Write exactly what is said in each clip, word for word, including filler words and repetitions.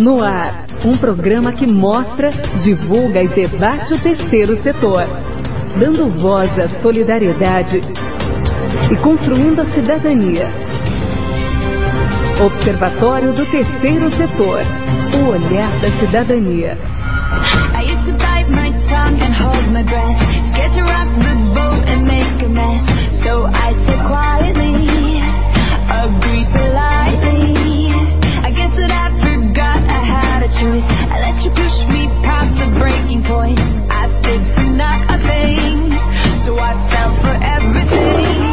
No ar, um programa que mostra, divulga e debate o terceiro setor, dando voz à solidariedade e construindo a cidadania. Observatório do Terceiro Setor, o olhar da cidadania. I used to bite my tongue and hold my breath, scared to rock the boat and make a mess. So I said quietly, agreed politely. I guess that I forgot I had a choice. I let you push me past the breaking point. I stood for nothing, so I fell for everything.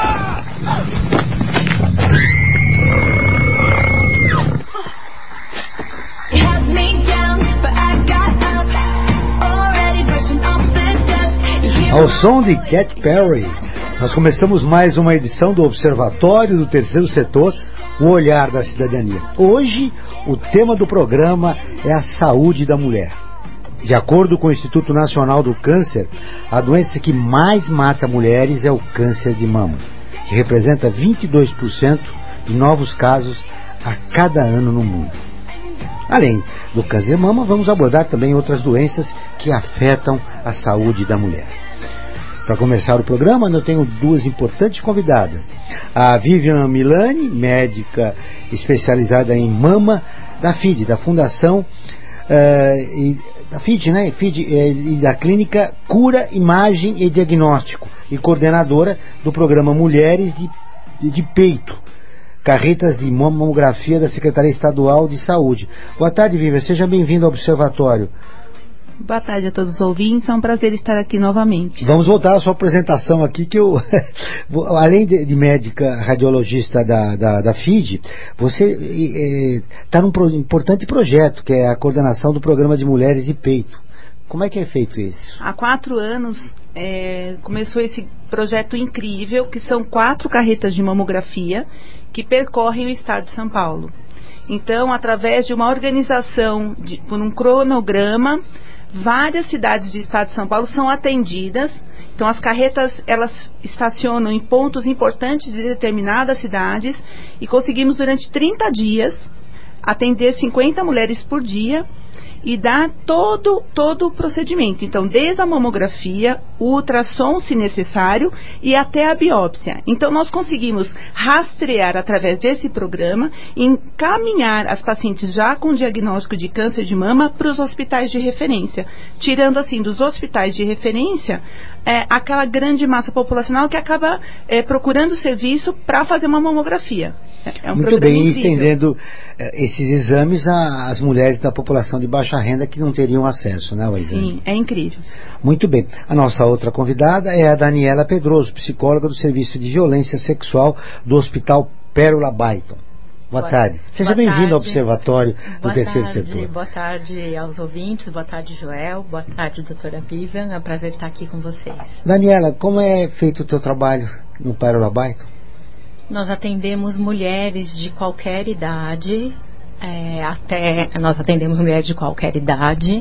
You held me down, but I got up, already brushing off the dust. Ao som de Katy Perry, nós começamos mais uma edição do Observatório do Terceiro Setor, o olhar da cidadania. Hoje, o tema do programa é a saúde da mulher. De acordo com o Instituto Nacional do Câncer, a doença que mais mata mulheres é o câncer de mama, que representa vinte e dois por cento de novos casos a cada ano no mundo. Além do câncer de mama, vamos abordar também outras doenças que afetam a saúde da mulher. Para começar o programa, eu tenho duas importantes convidadas. A Vivian Milani, médica especializada em mama, da F I D, da Fundação, uh, e, da F I D, né? F I D, e da Clínica Cura, Imagem e Diagnóstico, e coordenadora do programa Mulheres de, de, de Peito, Carretas de Mamografia da Secretaria Estadual de Saúde. Boa tarde, Vivian. Seja bem-vindo ao Observatório. Boa tarde a todos os ouvintes, é um prazer estar aqui novamente. Vamos voltar à sua apresentação aqui, que eu, além de, de médica radiologista da, da, da F I D, você está é, num pro, importante projeto, que é a coordenação do programa de Mulheres de Peito. Como é que é feito isso? Há quatro anos é, começou esse projeto incrível, que são quatro carretas de mamografia que percorrem o estado de São Paulo. Então, através de uma organização, de, por um cronograma, várias cidades do estado de São Paulo são atendidas. Então, as carretas, elas estacionam em pontos importantes de determinadas cidades e conseguimos, durante trinta dias, atender cinquenta mulheres por dia e dar todo, todo o procedimento. Então, desde a mamografia, o ultrassom, se necessário, e até a biópsia. Então, nós conseguimos rastrear, através desse programa, encaminhar as pacientes já com diagnóstico de câncer de mama para os hospitais de referência, tirando, assim, dos hospitais de referência, é, aquela grande massa populacional que acaba é, procurando serviço para fazer uma mamografia. É um Muito bem, incrível. Estendendo uh, esses exames às mulheres da população de baixa renda que não teriam acesso, né, ao exame. Sim, é incrível. Muito bem. A nossa outra convidada é a Daniela Pedroso, psicóloga do Serviço de Violência Sexual do Hospital Pérola Baiton. Boa, boa tarde. Seja bem-vindo ao Observatório do boa Terceiro tarde, Setor. Boa tarde aos ouvintes, boa tarde, Joel, boa tarde, doutora Vivian. É um prazer estar aqui com vocês. Daniela, como é feito o teu trabalho no Pérola Baiton? Nós atendemos mulheres de qualquer idade, é, até nós atendemos mulheres de qualquer idade,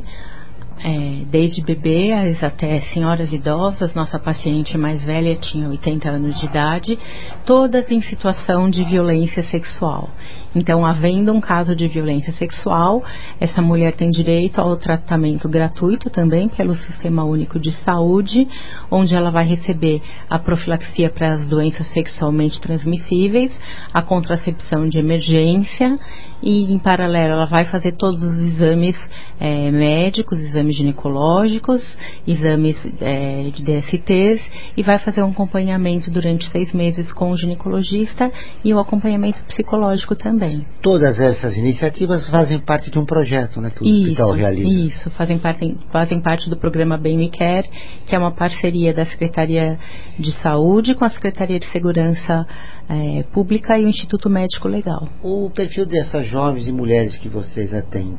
é, desde bebês até senhoras idosas. Nossa paciente mais velha tinha oitenta anos de idade, todas em situação de violência sexual. Então, havendo um caso de violência sexual, essa mulher tem direito ao tratamento gratuito também pelo Sistema Único de Saúde, onde ela vai receber a profilaxia para as doenças sexualmente transmissíveis, a contracepção de emergência e, em paralelo, ela vai fazer todos os exames é, médicos, exames ginecológicos, exames é, de D S Ts e vai fazer um acompanhamento durante seis meses com o ginecologista e o acompanhamento psicológico também. Todas essas iniciativas fazem parte de um projeto, né, que o isso, hospital realiza. Isso, fazem parte, fazem parte do programa Bem Me Quer, que é uma parceria da Secretaria de Saúde com a Secretaria de Segurança é, Pública e o Instituto Médico Legal. O perfil dessas jovens e mulheres que vocês atendem,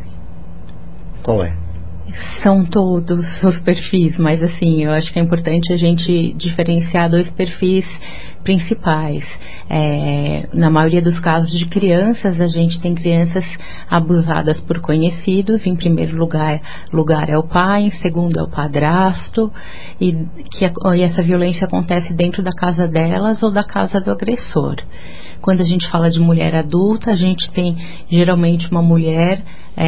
qual é? São todos os perfis, mas assim, eu acho que é importante a gente diferenciar dois perfis principais. É, na maioria dos casos de crianças, a gente tem crianças abusadas por conhecidos. Em primeiro lugar, lugar é o pai, em segundo é o padrasto, e que a, e essa violência acontece dentro da casa delas ou da casa do agressor. Quando a gente fala de mulher adulta, a gente tem geralmente uma mulher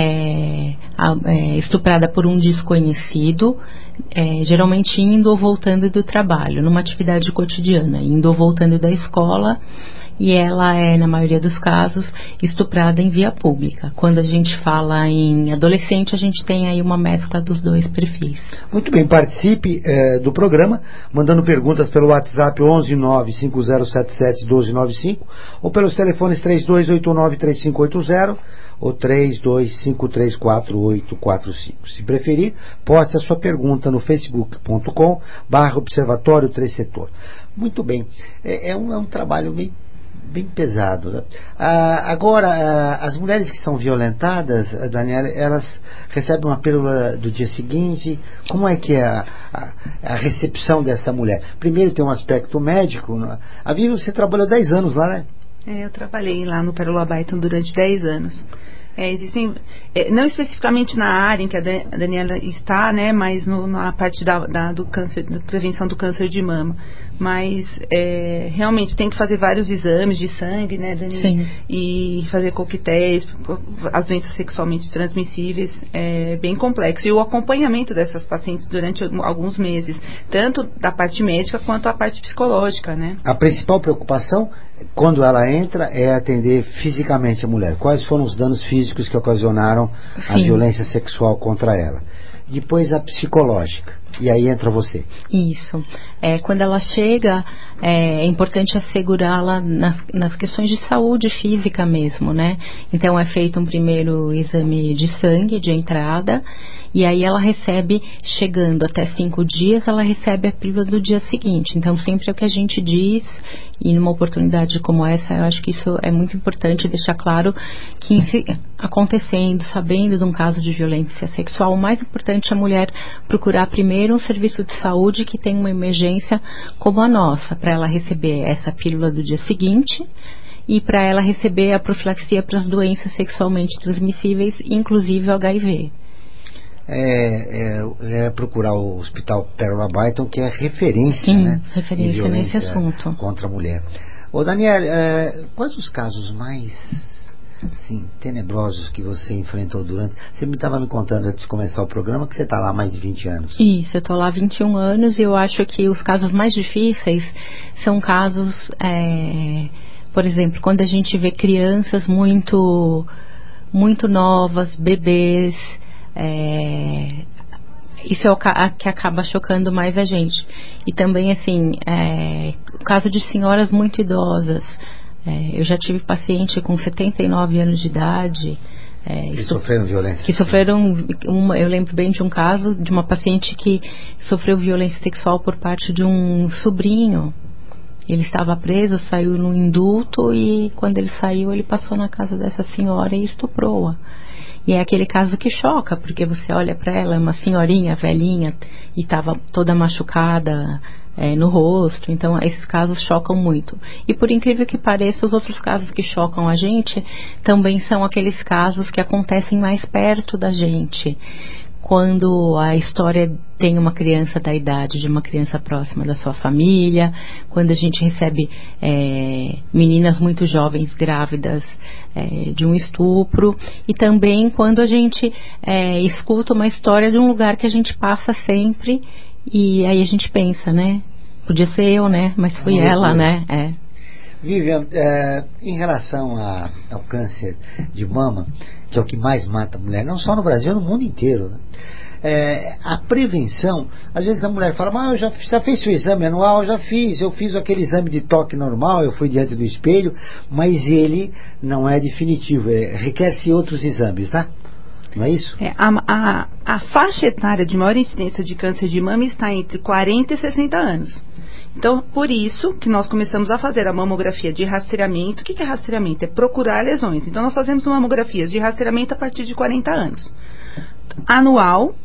é, é, estuprada por um desconhecido, é, geralmente indo ou voltando do trabalho, numa atividade cotidiana, indo ou voltando da escola, e ela é, na maioria dos casos, estuprada em via pública. Quando a gente fala em adolescente, a gente tem aí uma mescla dos dois perfis. Muito bem, participe eh, do programa, mandando perguntas pelo WhatsApp onze nove cinco zero sete sete um dois nove cinco ou pelos telefones três dois oito nove três cinco oito zero ou três dois cinco três quatro oito quatro cinco. Se preferir, poste a sua pergunta no facebook ponto com barra observatório três setor. Muito bem, é, é, um, é um trabalho bem bem pesado, né? Ah, agora, ah, as mulheres que são violentadas, Daniela, elas recebem uma pílula do dia seguinte. Como é que é a, a, a recepção dessa mulher? Primeiro tem um aspecto médico, né? A Vivi, você trabalhou dez anos lá, né? É, eu trabalhei lá no Pérola Byton durante dez anos. É, existem, é, não especificamente na área em que a Daniela está, né, mas no, na parte da, da, do câncer, da prevenção do câncer de mama. Mas é, realmente tem que fazer vários exames de sangue, né, Dani? Sim. E fazer coquetéis, as doenças sexualmente transmissíveis, é bem complexo. E o acompanhamento dessas pacientes durante alguns meses, tanto da parte médica quanto a parte psicológica, né? A principal preocupação, quando ela entra, é atender fisicamente a mulher. Quais foram os danos físicos que ocasionaram a Sim. violência sexual contra ela? Depois a psicológica. E aí entra você. Isso. É, quando ela chega, é, é importante assegurá-la nas, nas questões de saúde física mesmo, né? Então é feito um primeiro exame de sangue de entrada, e aí ela recebe, chegando até cinco dias, ela recebe a pílula do dia seguinte. Então sempre é o que a gente diz, e numa oportunidade como essa, eu acho que isso é muito importante deixar claro que se acontecendo, sabendo de um caso de violência sexual, o mais importante é a mulher procurar primeiro um serviço de saúde que tem uma emergência como a nossa, para ela receber essa pílula do dia seguinte e para ela receber a profilaxia para as doenças sexualmente transmissíveis, inclusive o H I V. É, é, é procurar o Hospital Pérola Byton, que é referência, Sim, né, referência em violência nesse assunto contra a mulher. Ô Daniela, é, quais os casos mais assim, tenebrosos que você enfrentou durante... Você me estava me contando antes de começar o programa que você está lá há mais de vinte anos. Isso, eu estou lá há vinte e um anos e eu acho que os casos mais difíceis são casos, é, por exemplo, quando a gente vê crianças muito, muito novas, bebês, é, isso é o que acaba chocando mais a gente. E também, assim, é, o caso de senhoras muito idosas. É, eu já tive paciente com setenta e nove anos de idade. É, que isso, sofreram violência. Que sofreram, uma, eu lembro bem de um caso de uma paciente que sofreu violência sexual por parte de um sobrinho. Ele estava preso, saiu no indulto e quando ele saiu, ele passou na casa dessa senhora e estuprou-a. E é aquele caso que choca, porque você olha para ela, é uma senhorinha, velhinha, e estava toda machucada é, no rosto. Então, esses casos chocam muito. E por incrível que pareça, os outros casos que chocam a gente também são aqueles casos que acontecem mais perto da gente. Quando a história tem uma criança da idade de uma criança próxima da sua família, quando a gente recebe é, meninas muito jovens grávidas é, de um estupro, e também quando a gente é, escuta uma história de um lugar que a gente passa sempre, e aí a gente pensa, né? Podia ser eu, né? Mas foi ela, né? É. Vivian, é, em relação a, ao câncer de mama, que é o que mais mata a mulher, não só no Brasil, no mundo inteiro, né? É, a prevenção, às vezes a mulher fala, mas eu já, já fez seu exame anual, já fiz, eu fiz aquele exame de toque normal, eu fui diante do espelho, mas ele não é definitivo, é, requer-se outros exames, tá? Não é isso? É, a, a, a faixa etária de maior incidência de câncer de mama está entre quarenta e sessenta anos. Então, por isso que nós começamos a fazer a mamografia de rastreamento. O que é rastreamento? É procurar lesões. Então, nós fazemos mamografias de rastreamento a partir de quarenta anos. Anual,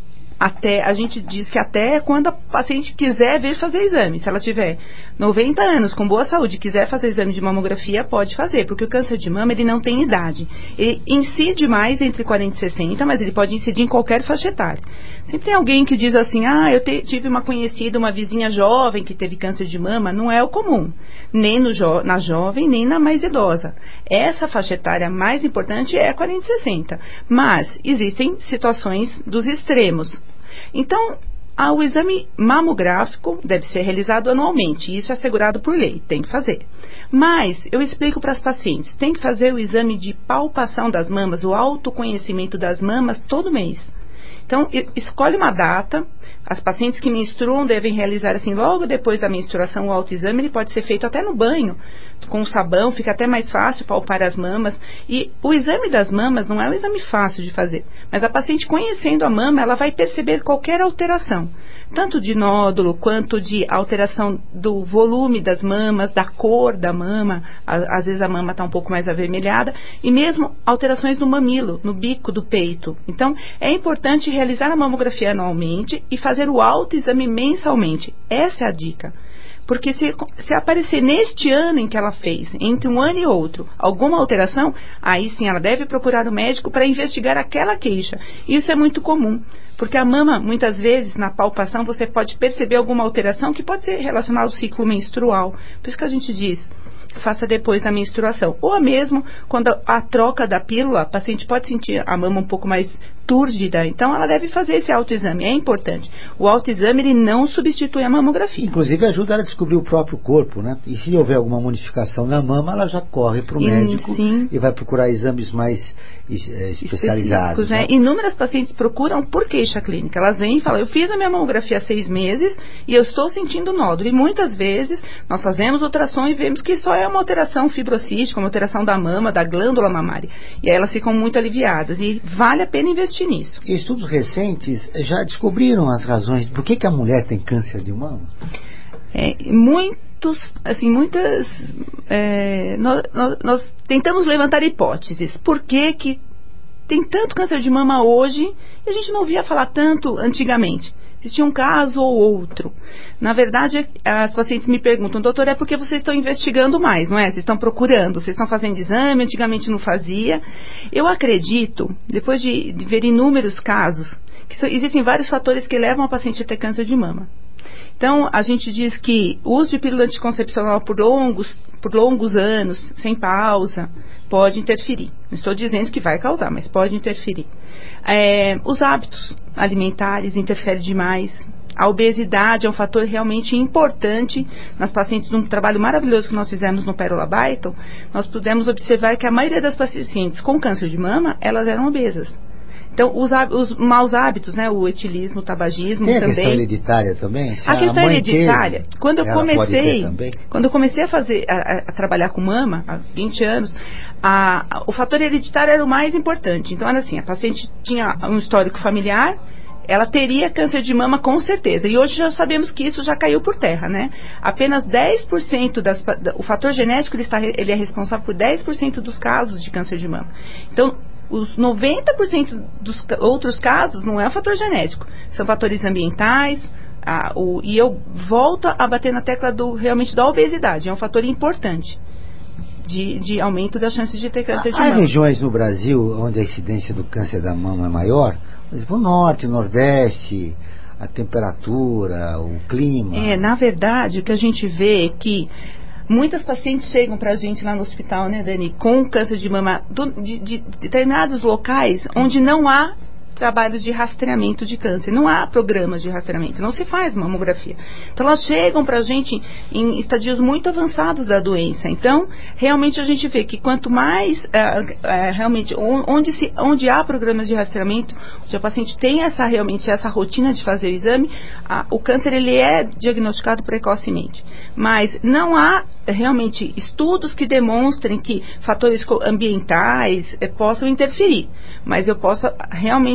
até, a gente diz que até quando a paciente quiser vir fazer exame. Se ela tiver noventa anos, com boa saúde, quiser fazer exame de mamografia, pode fazer, porque o câncer de mama, ele não tem idade. Ele incide mais entre quarenta e sessenta, mas ele pode incidir em qualquer faixa etária. Sempre tem alguém que diz assim, ah, eu te, tive uma conhecida, uma vizinha jovem que teve câncer de mama. Não é o comum, nem no jo, na jovem, nem na mais idosa. Essa faixa etária mais importante é quarenta e sessenta, mas existem situações dos extremos. Então, ah, o exame mamográfico deve ser realizado anualmente, isso é assegurado por lei, tem que fazer. Mas, eu explico para as pacientes, tem que fazer o exame de palpação das mamas, o autoconhecimento das mamas todo mês. Então, escolhe uma data, as pacientes que menstruam devem realizar assim, logo depois da menstruação, o autoexame, ele pode ser feito até no banho, com sabão, fica até mais fácil palpar as mamas. E o exame das mamas não é um exame fácil de fazer, mas a paciente conhecendo a mama, ela vai perceber qualquer alteração, tanto de nódulo, quanto de alteração do volume das mamas, da cor da mama, a, às vezes a mama está um pouco mais avermelhada, e mesmo alterações no mamilo, no bico do peito. Então, é importante realizar a mamografia anualmente e fazer o autoexame mensalmente. Essa é a dica. Porque se, se aparecer neste ano em que ela fez, entre um ano e outro, alguma alteração, aí sim ela deve procurar o médico para investigar aquela queixa. Isso é muito comum, porque a mama, muitas vezes, na palpação, você pode perceber alguma alteração que pode ser relacionada ao ciclo menstrual. Por isso que a gente diz, faça depois da menstruação. Ou mesmo, quando a, a troca da pílula, a paciente pode sentir a mama um pouco mais túrgida, então ela deve fazer esse autoexame, é importante. O autoexame, ele não substitui a mamografia. Inclusive ajuda ela a descobrir o próprio corpo, né? E se houver alguma modificação na mama, ela já corre para o médico sim. e vai procurar exames mais é, especializados. Né? Né? Inúmeras pacientes procuram por queixa clínica. Elas vêm e falam, eu fiz a minha mamografia há seis meses e eu estou sentindo nódulo. E muitas vezes nós fazemos ultrassom e vemos que só é uma alteração fibrocística, uma alteração da mama, da glândula mamária. E aí elas ficam muito aliviadas. E vale a pena investir nisso. Estudos recentes já descobriram as razões por que, que a mulher tem câncer de mama? É, muitos, assim, muitas, é, nós, nós, nós tentamos levantar hipóteses. Por que que tem tanto câncer de mama hoje e a gente não ouvia falar tanto antigamente? Existia um caso ou outro. Na verdade, as pacientes me perguntam, doutor, é porque vocês estão investigando mais, não é? Vocês estão procurando, vocês estão fazendo exame, antigamente não fazia. Eu acredito, depois de, de ver inúmeros casos, que so, existem vários fatores que levam a paciente a ter câncer de mama. Então, a gente diz que o uso de pílula anticoncepcional por longos, por longos anos, sem pausa, pode interferir. Não estou dizendo que vai causar, mas pode interferir. É, os hábitos alimentares interferem demais. A obesidade é um fator realmente importante. Nas pacientes, num trabalho maravilhoso que nós fizemos no Pérola Byton, nós pudemos observar que a maioria das pacientes com câncer de mama, elas eram obesas. Então, os, os maus hábitos, né, o etilismo, o tabagismo também. Tem a também. questão hereditária também? Se a questão hereditária, teve, quando eu comecei, quando eu comecei a fazer, a, a trabalhar com mama, há vinte anos, a, a, o fator hereditário era o mais importante. Então, era assim, a paciente tinha um histórico familiar, ela teria câncer de mama com certeza. E hoje já sabemos que isso já caiu por terra, né? Apenas dez por cento das, o fator genético, ele, está, ele é responsável por dez por cento dos casos de câncer de mama. Então, os noventa por cento dos outros casos não é o fator genético, são fatores ambientais, a, o, e eu volto a bater na tecla do, realmente da obesidade, é um fator importante de, de aumento das chances de ter câncer de mama. Há regiões no Brasil onde a incidência do câncer da mama é maior, por exemplo, o norte, o nordeste, a temperatura, o clima. É, na verdade, o que a gente vê é que muitas pacientes chegam para a gente lá no hospital, né, Dani, com câncer de mama do, de, de determinados locais onde não há trabalhos de rastreamento de câncer, não há programas de rastreamento, não se faz mamografia. Então elas chegam para a gente em estadios muito avançados da doença. Então, realmente a gente vê que quanto mais, é, é, realmente, onde, se, onde há programas de rastreamento, onde a paciente tem essa, realmente, essa rotina de fazer o exame, a, o câncer ele é diagnosticado precocemente. Mas não há realmente estudos que demonstrem que fatores ambientais é, possam interferir. Mas eu posso realmente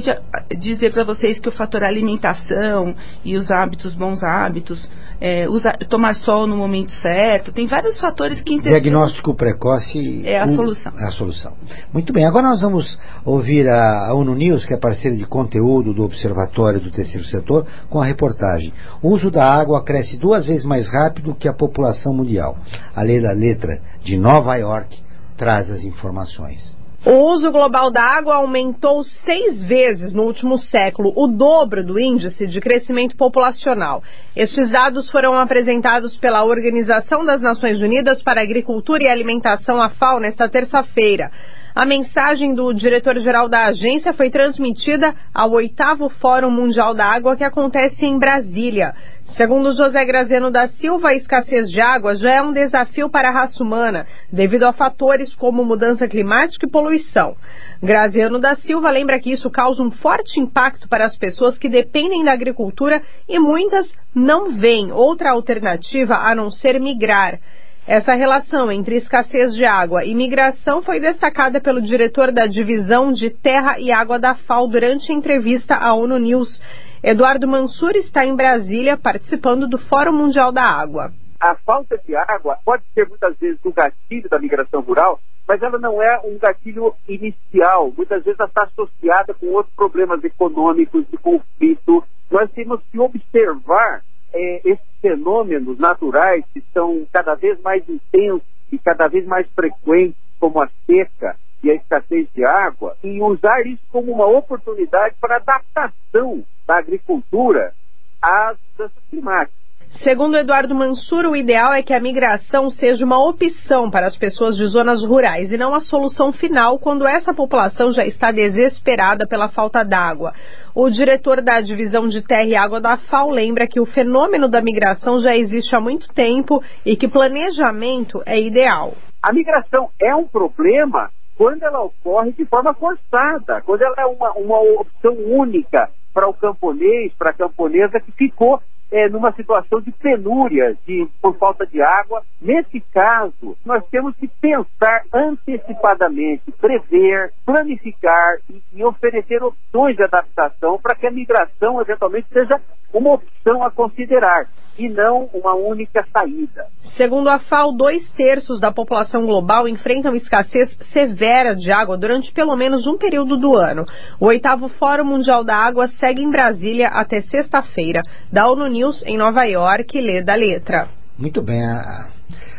de dizer para vocês que o fator alimentação e os hábitos, bons hábitos, é, usar, tomar sol no momento certo, tem vários fatores que interferem. Diagnóstico precoce é a o, solução. É a solução. Muito bem, agora nós vamos ouvir a, a ONU News, que é parceira de conteúdo do Observatório do Terceiro Setor, com a reportagem: o uso da água cresce duas vezes mais rápido que a população mundial. A Leila Letra, de Nova York, traz as informações. O uso global da água aumentou seis vezes no último século, o dobro do índice de crescimento populacional. Estes dados foram apresentados pela Organização das Nações Unidas para a Agricultura e Alimentação, a FAO, nesta terça-feira. A mensagem do diretor-geral da agência foi transmitida ao oitavo Fórum Mundial da Água, que acontece em Brasília. Segundo José Graziano da Silva, a escassez de água já é um desafio para a raça humana, devido a fatores como mudança climática e poluição. Graziano da Silva lembra que isso causa um forte impacto para as pessoas que dependem da agricultura e muitas não veem outra alternativa a não ser migrar. Essa relação entre escassez de água e migração foi destacada pelo diretor da Divisão de Terra e Água da FAO durante a entrevista à ONU News. Eduardo Mansur está em Brasília participando do Fórum Mundial da Água. A falta de água pode ser muitas vezes um gatilho da migração rural, mas ela não é um gatilho inicial. Muitas vezes ela está associada com outros problemas econômicos, de conflito. Nós temos que observar É, esses fenômenos naturais que são cada vez mais intensos e cada vez mais frequentes, como a seca e a escassez de água, e usar isso como uma oportunidade para adaptação da agricultura às mudanças climáticas. Segundo Eduardo Mansur, o ideal é que a migração seja uma opção para as pessoas de zonas rurais e não a solução final quando essa população já está desesperada pela falta d'água. O diretor da Divisão de Terra e Água da FAO lembra que o fenômeno da migração já existe há muito tempo e que planejamento é ideal. A migração é um problema quando ela ocorre de forma forçada, quando ela é uma, uma opção única para o camponês, para a camponesa que ficou É, numa situação de penúria, de, por falta de água. Nesse caso, nós temos que pensar antecipadamente, prever, planificar e, e oferecer opções de adaptação para que a migração eventualmente seja uma opção a considerar e não uma única saída. Segundo a FAO, dois terços da população global enfrentam escassez severa de água durante pelo menos um período do ano. O oitavo Fórum Mundial da Água segue em Brasília até sexta-feira. Da ONU News, em Nova York, lê da letra. Muito bem. A,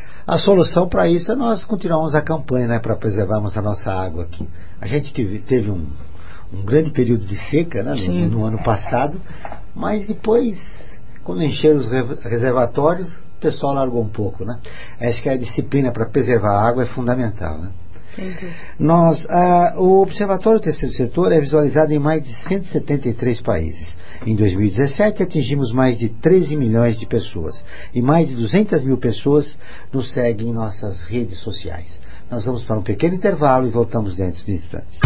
a solução para isso é nós continuarmos a campanha, né, para preservarmos a nossa água aqui. A gente teve, teve um, um grande período de seca, né, no, no ano passado, mas depois, quando encheram os reservatórios, o pessoal largou um pouco, né? Acho que a disciplina para preservar a água é fundamental, né? Nós, ah, o Observatório do Terceiro Setor é visualizado em mais de cento e setenta e três países. Em dois mil e dezessete, atingimos mais de treze milhões de pessoas e mais de duzentas mil pessoas nos seguem em nossas redes sociais. Nós vamos para um pequeno intervalo e voltamos dentro de instantes.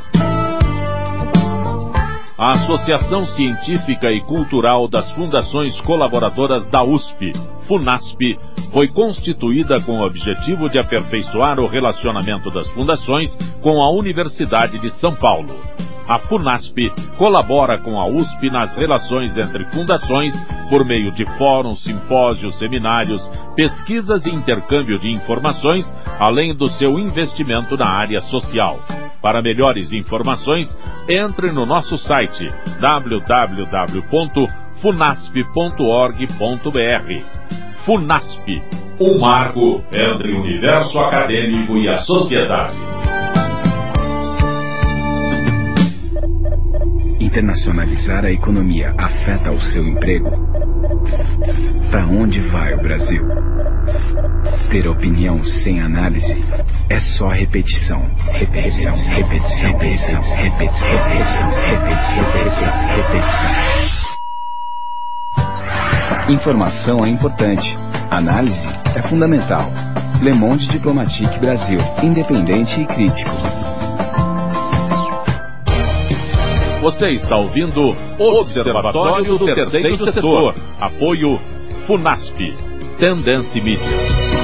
A Associação Científica e Cultural das Fundações Colaboradoras da U S P, FUNASP, foi constituída com o objetivo de aperfeiçoar o relacionamento das fundações com a Universidade de São Paulo. A FUNASP colabora com a U S P nas relações entre fundações por meio de fóruns, simpósios, seminários, pesquisas e intercâmbio de informações, além do seu investimento na área social. Para melhores informações, entre no nosso site w w w ponto funasp ponto org ponto b r. FUNASP, um marco entre o universo acadêmico e a sociedade. Internacionalizar a economia afeta o seu emprego? Para onde vai o Brasil? Ter opinião sem análise é só repetição, repetição, repetição, repetição, repetição, repetição, repetição, repetição, repetição. Informação é importante, análise é fundamental. Le Monde Diplomatique Brasil, independente e crítico. Você está ouvindo Observatório do Terceiro Setor. Apoio FUNASP. Tendência Mídia.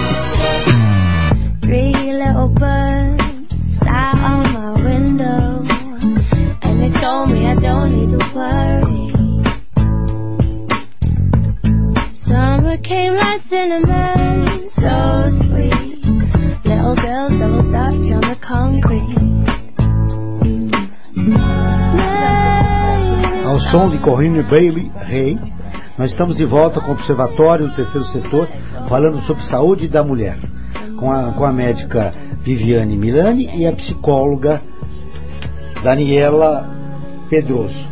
Three little birds sat on my window, and they told me I som de Corinne Bailey Rae. Nós estamos de volta com o Observatório do Terceiro Setor, falando sobre saúde da mulher, com a, com a médica Viviane Milani e a psicóloga Daniela Pedroso.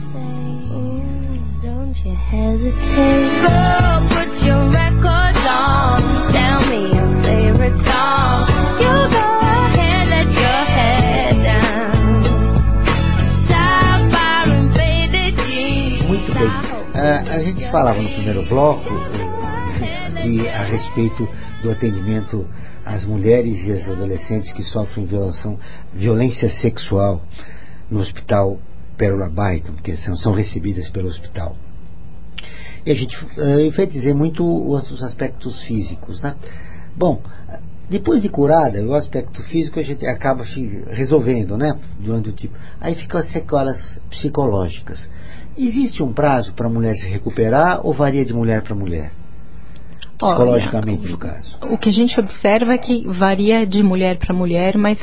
Muito bem. Uh, a gente falava no primeiro bloco uh, aqui a respeito do atendimento às mulheres e às adolescentes que sofrem violação, violência sexual no Hospital Pérola Baiton, que são, são recebidas pelo hospital. E a gente uh, enfatizei muito os, os aspectos físicos, né? Bom, depois de curada, o aspecto físico a gente acaba resolvendo, né? Durante o tipo. Aí ficam as sequelas psicológicas. Existe um prazo para a mulher se recuperar ou varia de mulher para mulher? Psicologicamente, Olha, no caso. O que a gente observa é que varia de mulher para mulher, mas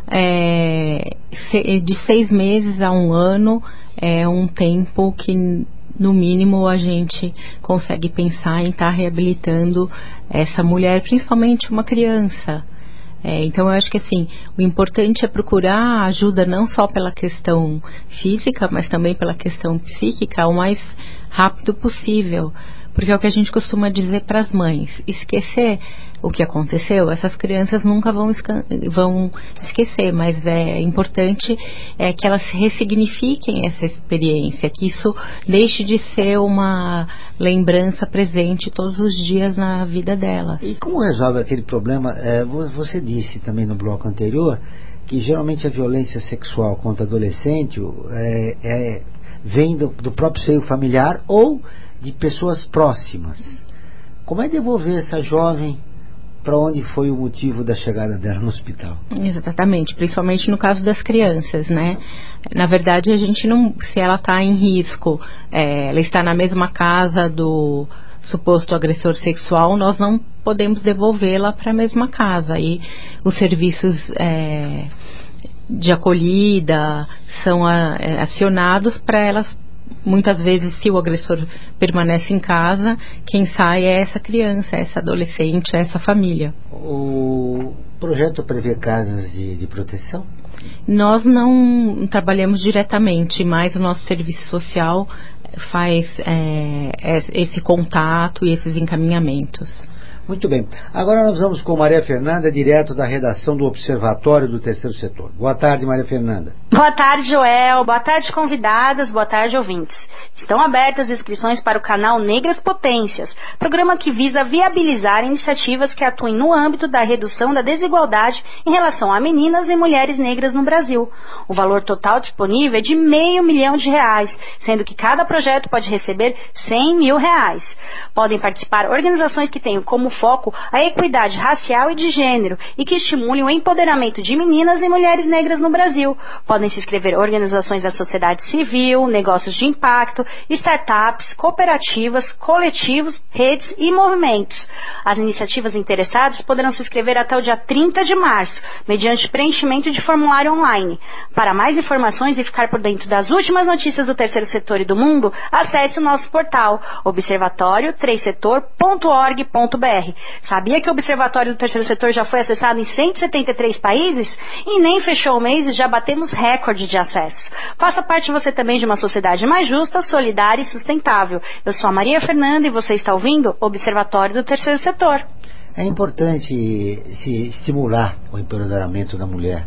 é, de seis meses a um ano é um tempo que, no mínimo, a gente consegue pensar em estar reabilitando essa mulher, principalmente uma criança. É, então eu acho que assim, o importante é procurar ajuda não só pela questão física, mas também pela questão psíquica o mais rápido possível, porque é o que a gente costuma dizer para as mães: esquecer o que aconteceu, essas crianças nunca vão, vão esquecer, mas é importante é, que elas ressignifiquem essa experiência, que isso deixe de ser uma lembrança presente todos os dias na vida delas. E como resolve aquele problema? É, você disse também no bloco anterior que geralmente a violência sexual contra adolescente é, é, vem do, do próprio seio familiar ou de pessoas próximas. Como é devolver essa jovem para onde foi o motivo da chegada dela no hospital? Exatamente, principalmente no caso das crianças, né? Na verdade, a gente não, se ela está em risco, é, ela está na mesma casa do suposto agressor sexual, nós não podemos devolvê-la para a mesma casa. E os serviços é, de acolhida são a, é, acionados para elas. Muitas vezes, se o agressor permanece em casa, quem sai é essa criança, essa adolescente, essa família. O projeto prevê casas de, de proteção? Nós não trabalhamos diretamente, mas o nosso serviço social faz é, esse contato e esses encaminhamentos. Muito bem. Agora nós vamos com Maria Fernanda, direto da redação do Observatório do Terceiro Setor. Boa tarde, Maria Fernanda. Boa tarde, Joel. Boa tarde, convidadas. Boa tarde, ouvintes. Estão abertas inscrições para o canal Negras Potências, programa que visa viabilizar iniciativas que atuem no âmbito da redução da desigualdade em relação a meninas e mulheres negras no Brasil. O valor total disponível é de meio milhão de reais, sendo que cada projeto pode receber cem mil reais. Podem participar organizações que tenham como foco a equidade racial e de gênero e que estimulem o empoderamento de meninas e mulheres negras no Brasil. Podem se inscrever organizações da sociedade civil, negócios de impacto, startups, cooperativas, coletivos, redes e movimentos. As iniciativas interessadas poderão se inscrever até o dia trinta de março, mediante preenchimento de formulário online. Para mais informações e ficar por dentro das últimas notícias do terceiro setor e do mundo, acesse o nosso portal observatório três setor ponto org ponto br. Sabia que o Observatório do Terceiro Setor já foi acessado em cento e setenta e três países? E nem fechou o mês e já batemos recorde de acesso. Faça parte você também de uma sociedade mais justa, solidária e sustentável. Eu sou a Maria Fernanda e você está ouvindo Observatório do Terceiro Setor. É importante se estimular o empoderamento da mulher.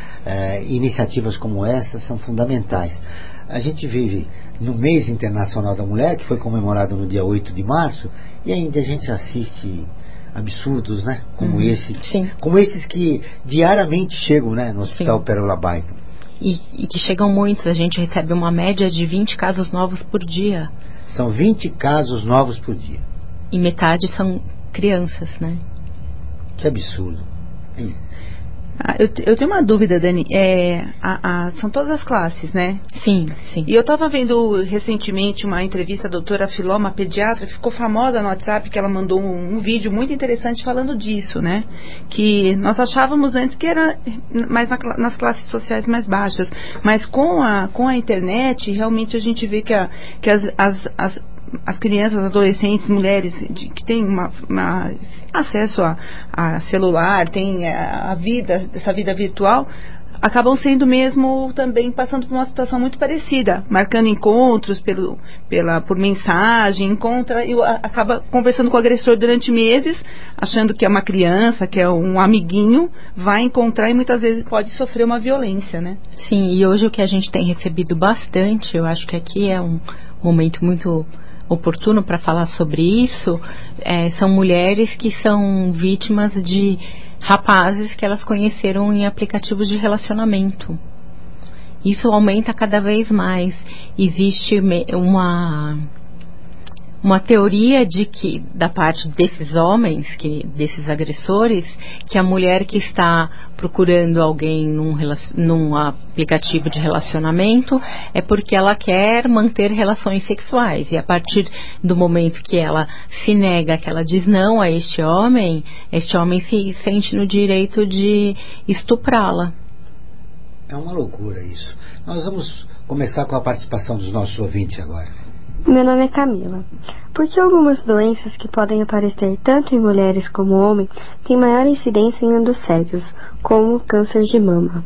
É, iniciativas como essas são fundamentais. A gente vive no mês internacional da mulher, que foi comemorado no dia oito de março, e ainda a gente assiste absurdos, né? Como, uhum, esse, sim. como esses que diariamente chegam, né, no Hospital Pérola Baiton. E, e que chegam muitos, a gente recebe uma média de vinte casos novos por dia. São vinte casos novos por dia. E metade são crianças, né? Que absurdo. Hein? Ah, eu, eu tenho uma dúvida, Dani. É, a, a, são todas as classes, né? Sim, sim. E eu estava vendo recentemente uma entrevista da doutora Filó, pediatra, que ficou famosa no WhatsApp, que ela mandou um, um vídeo muito interessante falando disso, né? Que nós achávamos antes que era mais na, nas classes sociais mais baixas, mas com a, com a internet, realmente a gente vê que, a, que as, as, as as crianças, adolescentes, mulheres de, que têm uma, uma acesso a, a celular, têm a, a vida, essa vida virtual, acabam sendo mesmo também passando por uma situação muito parecida, marcando encontros pelo, pela, por mensagem, encontra e a, acaba conversando com o agressor durante meses, achando que é uma criança, que é um amiguinho, vai encontrar e muitas vezes pode sofrer uma violência, né? Sim, e hoje o que a gente tem recebido bastante, eu acho que aqui é um momento muito oportuno para falar sobre isso, é, são mulheres que são vítimas de rapazes que elas conheceram em aplicativos de relacionamento. Isso aumenta cada vez mais. Existe uma uma teoria de que, da parte desses homens, que, desses agressores, que a mulher que está procurando alguém num, num aplicativo de relacionamento é porque ela quer manter relações sexuais. E a partir do momento que ela se nega, que ela diz não a este homem, este homem se sente no direito de estuprá-la. É uma loucura isso. Nós vamos começar com a participação dos nossos ouvintes agora. Meu nome é Camila. Por que algumas doenças que podem aparecer tanto em mulheres como homens têm maior incidência em ambos sexos, como câncer de mama?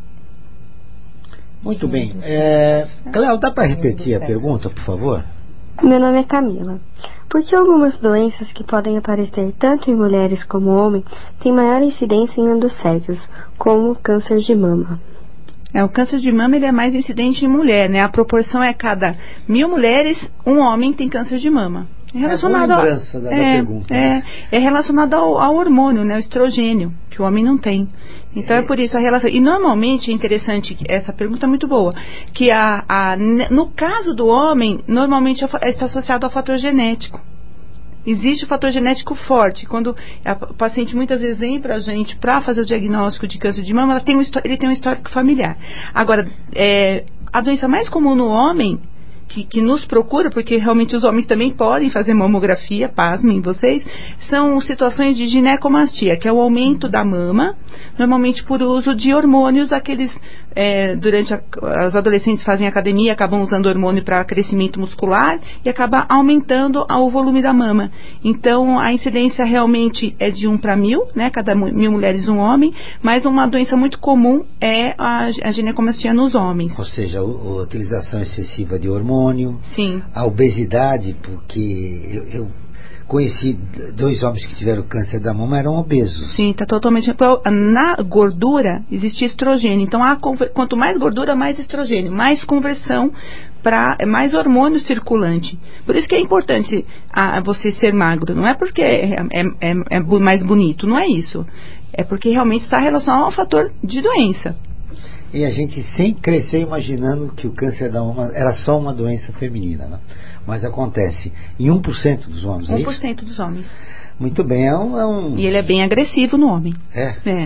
Muito bem. É... Cléo, dá para repetir a pergunta, por favor? Meu nome é Camila. Por que algumas doenças que podem aparecer tanto em mulheres como homens têm maior incidência em ambos sexos, como câncer de mama? É, o câncer de mama ele é mais incidente em mulher, né? A proporção é cada mil mulheres, um homem tem câncer de mama. É relacionado é a lembrança da, é, da pergunta. É, né? é relacionado ao, ao hormônio, né? O estrogênio, que o homem não tem. Então é, é por isso a relação. E normalmente é interessante, essa pergunta é muito boa, que a, a, no caso do homem, normalmente está associado ao fator genético. Existe o fator genético forte. Quando o paciente muitas vezes vem para a gente para fazer o diagnóstico de câncer de mama, ela tem um, ele tem um histórico familiar. Agora, é, a doença mais comum no homem, que, que nos procura, porque realmente os homens também podem fazer mamografia, pasmem vocês, são situações de ginecomastia, que é o aumento da mama, normalmente por uso de hormônios, aqueles... É, durante a, as adolescentes fazem academia, acabam usando hormônio para crescimento muscular e acaba aumentando o volume da mama. Então a incidência realmente é de um para mil, né? Cada mil mulheres um homem, mas uma doença muito comum é a, a ginecomastia nos homens. Ou seja, a, a utilização excessiva de hormônio. Sim. A obesidade, porque eu, eu conheci dois homens que tiveram câncer da mama, eram obesos. Sim, está totalmente... Na gordura existe estrogênio. Então, há, quanto mais gordura, mais estrogênio. Mais conversão, para mais hormônio circulante. Por isso que é importante a, a você ser magro. Não é porque é, é, é, é mais bonito, não é isso. É porque realmente está relacionado ao fator de doença. E a gente sempre cresceu imaginando que o câncer da mama era só uma doença feminina, né? Mas acontece em um por cento dos homens, é isso? um por cento dos homens. Muito bem, é um, é um... E ele é bem agressivo no homem. É? É.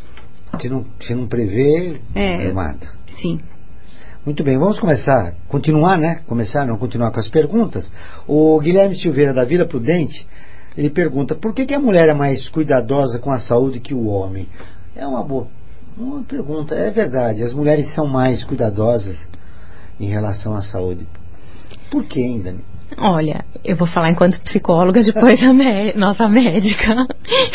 Se não, se não prevê, é, mata. Sim. Muito bem, vamos começar, continuar, né? Começar, não continuar com as perguntas. O Guilherme Silveira da Vila Prudente, ele pergunta, por que, que a mulher é mais cuidadosa com a saúde que o homem? É uma boa uma pergunta, é verdade, as mulheres são mais cuidadosas em relação à saúde. Por que ainda? Olha, eu vou falar enquanto psicóloga, depois a mé- nossa médica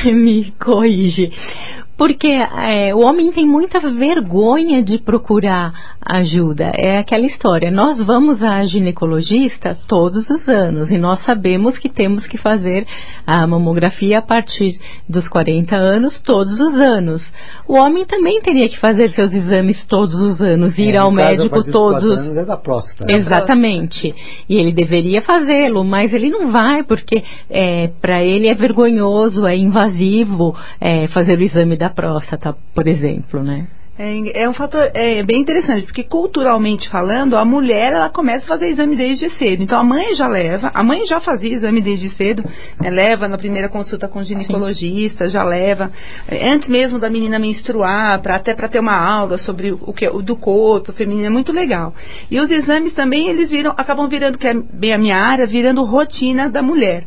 me corrige. Porque é, o homem tem muita vergonha de procurar ajuda. É aquela história, nós vamos à ginecologista todos os anos e nós sabemos que temos que fazer a mamografia a partir dos quarenta anos, todos os anos. O homem também teria que fazer seus exames todos os anos, ir é, ao médico caso, todos os anos. É da próstata, né? Exatamente. E ele deveria fazê-lo, mas ele não vai, porque é, para ele é vergonhoso, é invasivo é, fazer o exame da próstata, por exemplo, né? É, é um fator é, bem interessante, porque culturalmente falando, a mulher ela começa a fazer exame desde cedo. Então a mãe já leva, a mãe já fazia exame desde cedo, né, leva na primeira consulta com o ginecologista, Sim. já leva, antes mesmo da menina menstruar, pra, até para ter uma aula sobre o que o do corpo feminino, é muito legal. E os exames também, eles viram, acabam virando, que é bem a minha área, virando rotina da mulher.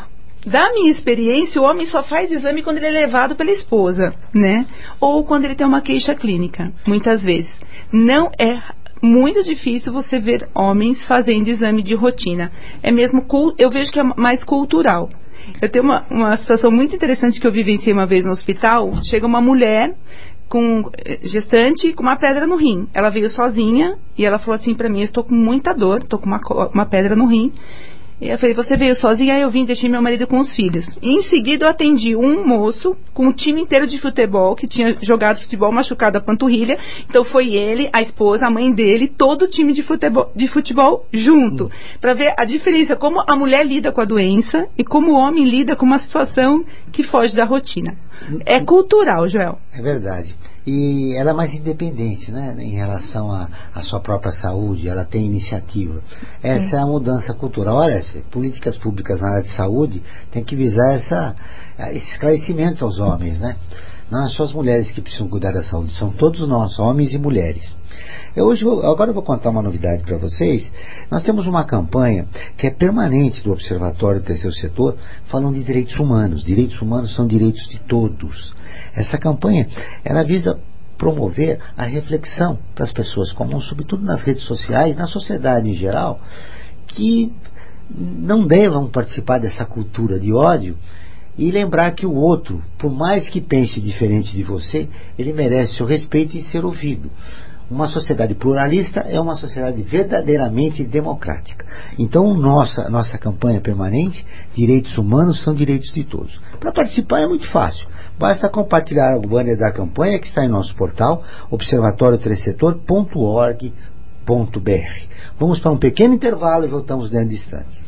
Da minha experiência, o homem só faz exame quando ele é levado pela esposa, né? Ou quando ele tem uma queixa clínica, muitas vezes. Não é muito difícil você ver homens fazendo exame de rotina. É mesmo, eu vejo que é mais cultural. Eu tenho uma, uma situação muito interessante que eu vivenciei uma vez no hospital. Chega uma mulher com gestante com uma pedra no rim. Ela veio sozinha e ela falou assim pra mim: eu estou com muita dor, estou com uma, uma pedra no rim. E eu falei: você veio sozinha? Aí eu vim, deixei meu marido com os filhos. E em seguida eu atendi um moço com um time inteiro de futebol, que tinha jogado futebol machucado a panturrilha. Então foi ele, a esposa, a mãe dele, todo o time de futebol, de futebol junto. Hum. Para ver a diferença, como a mulher lida com a doença e como o homem lida com uma situação que foge da rotina. É cultural, Joel. É verdade. E ela é mais independente, né, em relação à sua própria saúde, ela tem iniciativa. Essa Sim. é a mudança cultural. Olha, políticas públicas na área de saúde tem que visar essa, esse esclarecimento aos homens, né? Não é só as mulheres que precisam cuidar da saúde, são todos nós, homens e mulheres. Eu hoje vou, agora eu vou contar uma novidade para vocês. Nós temos uma campanha que é permanente do Observatório do Terceiro Setor, falando de direitos humanos. Direitos humanos são direitos de todos. Essa campanha, ela visa promover a reflexão para as pessoas comuns, sobretudo nas redes sociais, na sociedade em geral, que não devam participar dessa cultura de ódio, e lembrar que o outro, por mais que pense diferente de você, ele merece o respeito e ser ouvido. Uma sociedade pluralista é uma sociedade verdadeiramente democrática. Então, nossa, nossa campanha permanente, direitos humanos são direitos de todos. Para participar é muito fácil. Basta compartilhar o banner da campanha que está em nosso portal, observatório três setor ponto org ponto br. Vamos para um pequeno intervalo e voltamos dentro de instantes.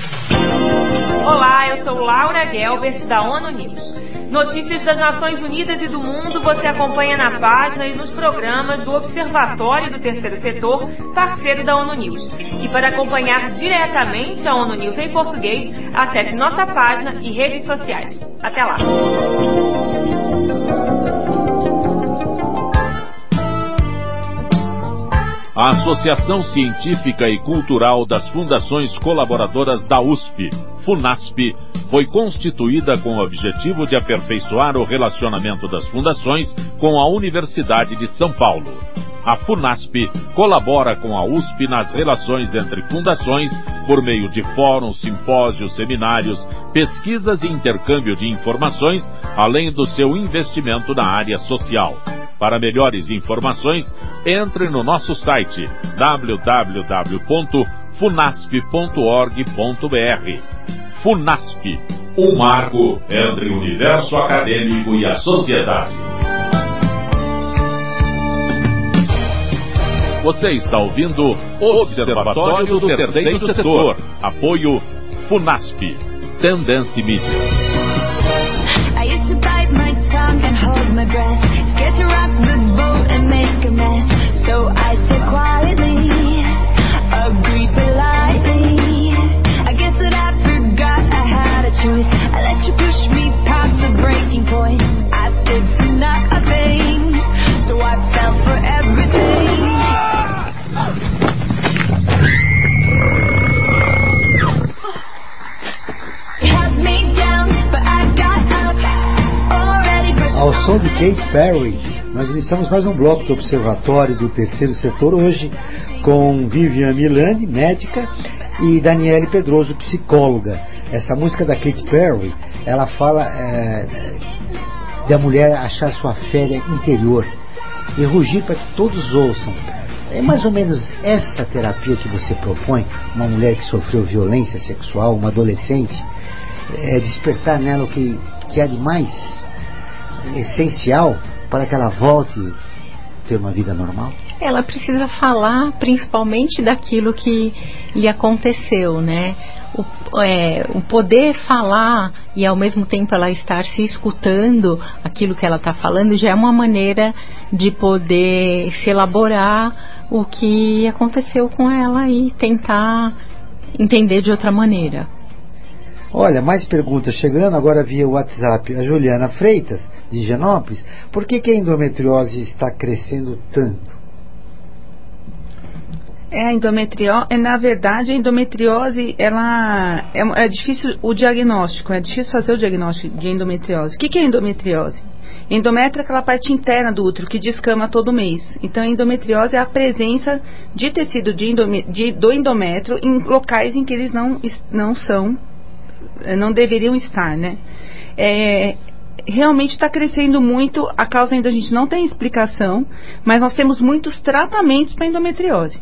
Olá, eu sou Laura Gelbert, da ONU News. Notícias das Nações Unidas e do mundo você acompanha na página e nos programas do Observatório do Terceiro Setor, parceiro da ONU News. E para acompanhar diretamente a ONU News em português, acesse nossa página e redes sociais. Até lá! A Associação Científica e Cultural das Fundações Colaboradoras da U S P, FUNASP, foi constituída com o objetivo de aperfeiçoar o relacionamento das fundações com a Universidade de São Paulo. A FUNASP colabora com a U S P nas relações entre fundações por meio de fóruns, simpósios, seminários, pesquisas e intercâmbio de informações, além do seu investimento na área social. Para melhores informações, entre no nosso site w w w ponto funasp ponto org ponto br. FUNASP, um marco entre o universo acadêmico e a sociedade. Você está ouvindo o Observatório do Terceiro Setor. Apoio FUNASP. Tendência Mídia. I used to bite my tongue and hold my breath, scared to rock the boat and make a mess. So I said quietly, agreed politely. I guess that I forgot I had a choice. I let you push me past the breaking point. I stood for nothing, so I fell for everything. Held me down, but I got up. Ao som de Katy Perry, nós iniciamos mais um bloco do Observatório do Terceiro Setor, hoje com Vivian Milani, médica, e Daniele Pedroso, psicóloga. Essa música da Katy Perry, ela fala é, da mulher achar sua fé interior e rugir para que todos ouçam. É mais ou menos essa terapia que você propõe, uma mulher que sofreu violência sexual, uma adolescente, é despertar nela o que, que há de mais essencial para que ela volte a ter uma vida normal? Ela precisa falar principalmente daquilo que lhe aconteceu, né? O, é, o poder falar e ao mesmo tempo ela estar se escutando aquilo que ela está falando já é uma maneira de poder se elaborar o que aconteceu com ela e tentar entender de outra maneira. Olha, mais perguntas chegando agora via WhatsApp. A Juliana Freitas, de Higienópolis. Por que, que a endometriose está crescendo tanto? É, a endometriose, na verdade, a endometriose, ela é, é difícil o diagnóstico, é difícil fazer o diagnóstico de endometriose. O que, que é endometriose? Endométrio é aquela parte interna do útero que descama todo mês. Então, a endometriose é a presença de tecido de endome, de, do endométrio em locais em que eles não, não são, não deveriam estar, né? É, realmente está crescendo muito, a causa ainda a gente não tem explicação, mas nós temos muitos tratamentos para endometriose.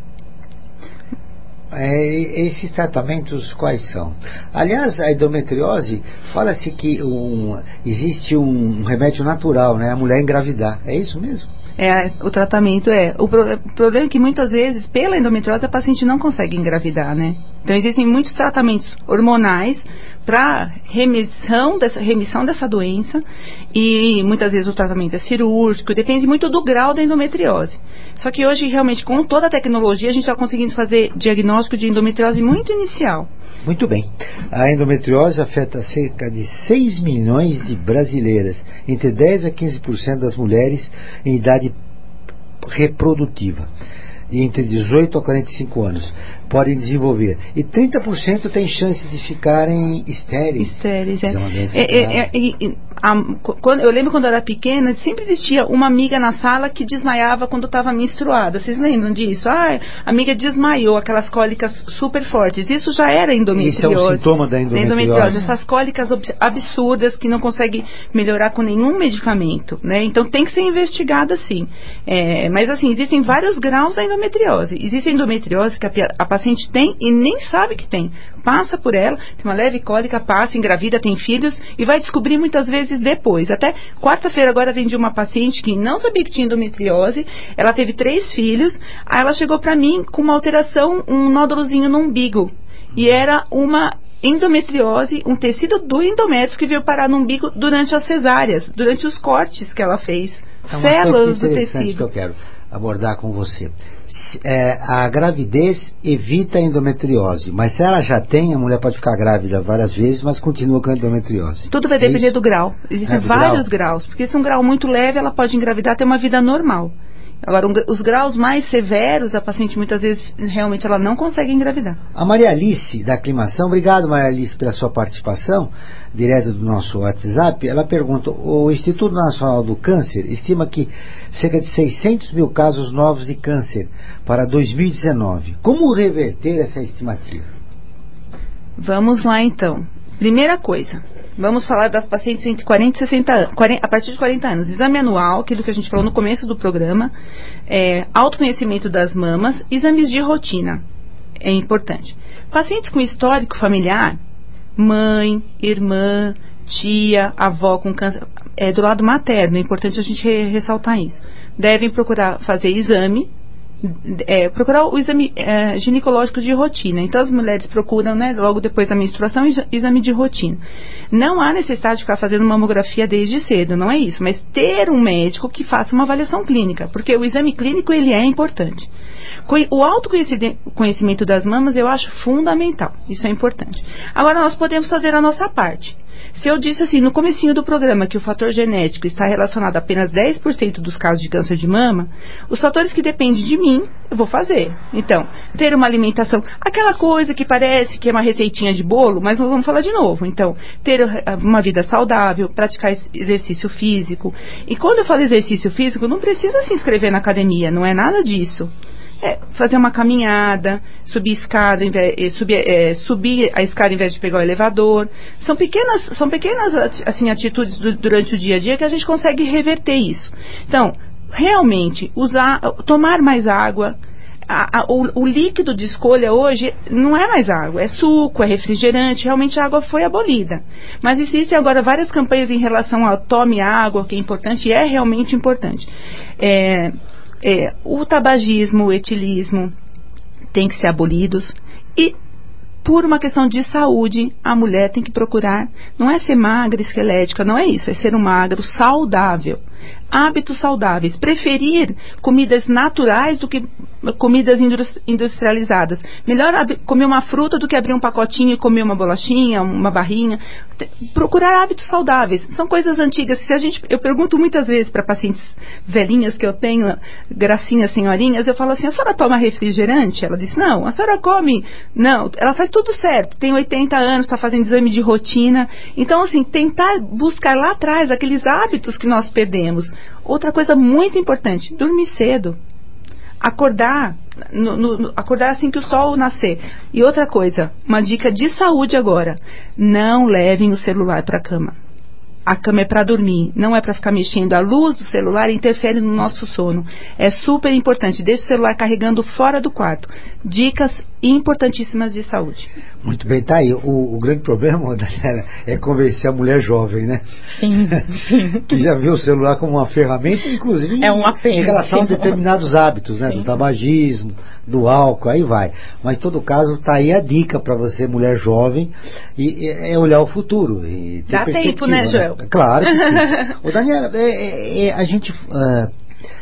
É, esses tratamentos quais são? Aliás, a endometriose, fala-se que um, existe um remédio natural, né? A mulher engravidar, é isso mesmo? É, o tratamento é. O, pro, o problema é que muitas vezes, pela endometriose, a paciente não consegue engravidar, né? Então existem muitos tratamentos hormonais para remissão dessa, remissão dessa doença e muitas vezes o tratamento é cirúrgico, depende muito do grau da endometriose. Só que hoje, realmente, com toda a tecnologia, a gente está conseguindo fazer diagnóstico de endometriose muito inicial. Muito bem. A endometriose afeta cerca de seis milhões de brasileiras, entre dez a quinze por cento das mulheres em idade reprodutiva, e entre dezoito a quarenta e cinco anos podem desenvolver. E trinta por cento tem chance de ficarem estéreis. Estéreis, é. é, é, é, é a, quando, eu lembro quando eu era pequena, sempre existia uma amiga na sala que desmaiava quando estava menstruada. Vocês lembram disso? Ah, a amiga desmaiou, aquelas cólicas super fortes. Isso já era endometriose. Isso é um sintoma da endometriose. endometriose. Essas cólicas absurdas que não consegue melhorar com nenhum medicamento, né? Então tem que ser investigada sim. É, mas assim, existem vários graus da endometriose. Existe endometriose que a, a paciente tem e nem sabe que tem. Passa por ela, tem uma leve cólica, passa, engravida, tem filhos e vai descobrir muitas vezes depois. Até quarta-feira agora atendi uma paciente que não sabia que tinha endometriose, ela teve três filhos, aí ela chegou para mim com uma alteração, um nódulozinho no umbigo. E era uma endometriose, um tecido do endométrio que veio parar no umbigo durante as cesáreas, durante os cortes que ela fez. É Células do tecido. Que eu quero abordar com você. É, a gravidez evita a endometriose, mas se ela já tem, a mulher pode ficar grávida várias vezes, mas continua com a endometriose. Tudo vai é depender isso? do grau. Existem é, do vários grau? graus, porque se é um grau muito leve, ela pode engravidar, ter uma vida normal. Agora, um, os graus mais severos, a paciente muitas vezes, realmente, ela não consegue engravidar. A Maria Alice, da Aclimação, obrigado Maria Alice pela sua participação, direto do nosso WhatsApp, ela pergunta, o Instituto Nacional do Câncer estima que cerca de seiscentos mil casos novos de câncer para dois mil e dezenove. Como reverter essa estimativa? Vamos lá então. Primeira coisa, vamos falar das pacientes entre quarenta e sessenta anos, quarenta, a partir de quarenta anos. Exame anual, aquilo que a gente falou no começo do programa, é, autoconhecimento das mamas, exames de rotina, é importante. Pacientes com histórico familiar, mãe, irmã, tia, avó com câncer, é do lado materno, é importante a gente ressaltar isso. Devem procurar fazer exame, É, procurar o exame é, ginecológico de rotina. Então as mulheres procuram, né, logo depois da menstruação, exame de rotina. Não há necessidade de ficar fazendo mamografia desde cedo, não é isso, mas ter um médico que faça uma avaliação clínica, porque o exame clínico ele é importante. O autoconhecimento das mamas eu acho fundamental, isso é importante. Agora nós podemos fazer a nossa parte. Se eu disse assim no comecinho do programa que o fator genético está relacionado a apenas dez por cento dos casos de câncer de mama, os fatores que dependem de mim, eu vou fazer. Então, ter uma alimentação, aquela coisa que parece que é uma receitinha de bolo, mas nós vamos falar de novo. Então, ter uma vida saudável, praticar exercício físico. E quando eu falo exercício físico, não precisa se inscrever na academia, não é nada disso. É fazer uma caminhada, subir escada, subir, é, subir a escada em vez de pegar o elevador. São pequenas, são pequenas assim, atitudes do, durante o dia a dia que a gente consegue reverter isso. Então, realmente, usar, tomar mais água. A, a, o, o líquido de escolha hoje não é mais água, é suco, é refrigerante, realmente a água foi abolida. Mas existem agora várias campanhas em relação ao tome água, que é importante e é realmente importante. É... É, o tabagismo, o etilismo tem que ser abolidos e por uma questão de saúde, a mulher tem que procurar, não é ser magra, esquelética, não é isso, é ser um magro saudável. Hábitos saudáveis, preferir comidas naturais do que comidas industrializadas. Melhor comer uma fruta do que abrir um pacotinho e comer uma bolachinha, uma barrinha. Procurar hábitos saudáveis. São coisas antigas. Se a gente, eu pergunto muitas vezes para pacientes velhinhas que eu tenho, gracinhas, senhorinhas, eu falo assim, a senhora toma refrigerante? Ela diz, não. A senhora come? Não. Ela faz tudo certo. Tem oitenta anos, está fazendo exame de rotina. Então, assim, tentar buscar lá atrás aqueles hábitos que nós perdemos. Outra coisa muito importante, dormir cedo. Acordar, no, no, acordar assim que o sol nascer. E outra coisa, uma dica de saúde agora, não levem o celular para a cama. A cama é para dormir, não é para ficar mexendo. A luz do celular interfere no nosso sono. É super importante. Deixe o celular carregando fora do quarto. Dicas importantíssimas de saúde. Muito bem, tá aí. O, o grande problema, Daniela, é convencer a mulher jovem, né? Sim, sim. Que já viu o celular como uma ferramenta, inclusive é um em relação a determinados hábitos, né? Sim. Do tabagismo, do álcool, aí vai. Mas em todo caso, tá aí a dica para você, mulher jovem, e, e, é olhar o futuro. E ter Dá tempo, né, Joel? Né? Claro que sim. Ô, Daniela, é, é, é, a gente uh,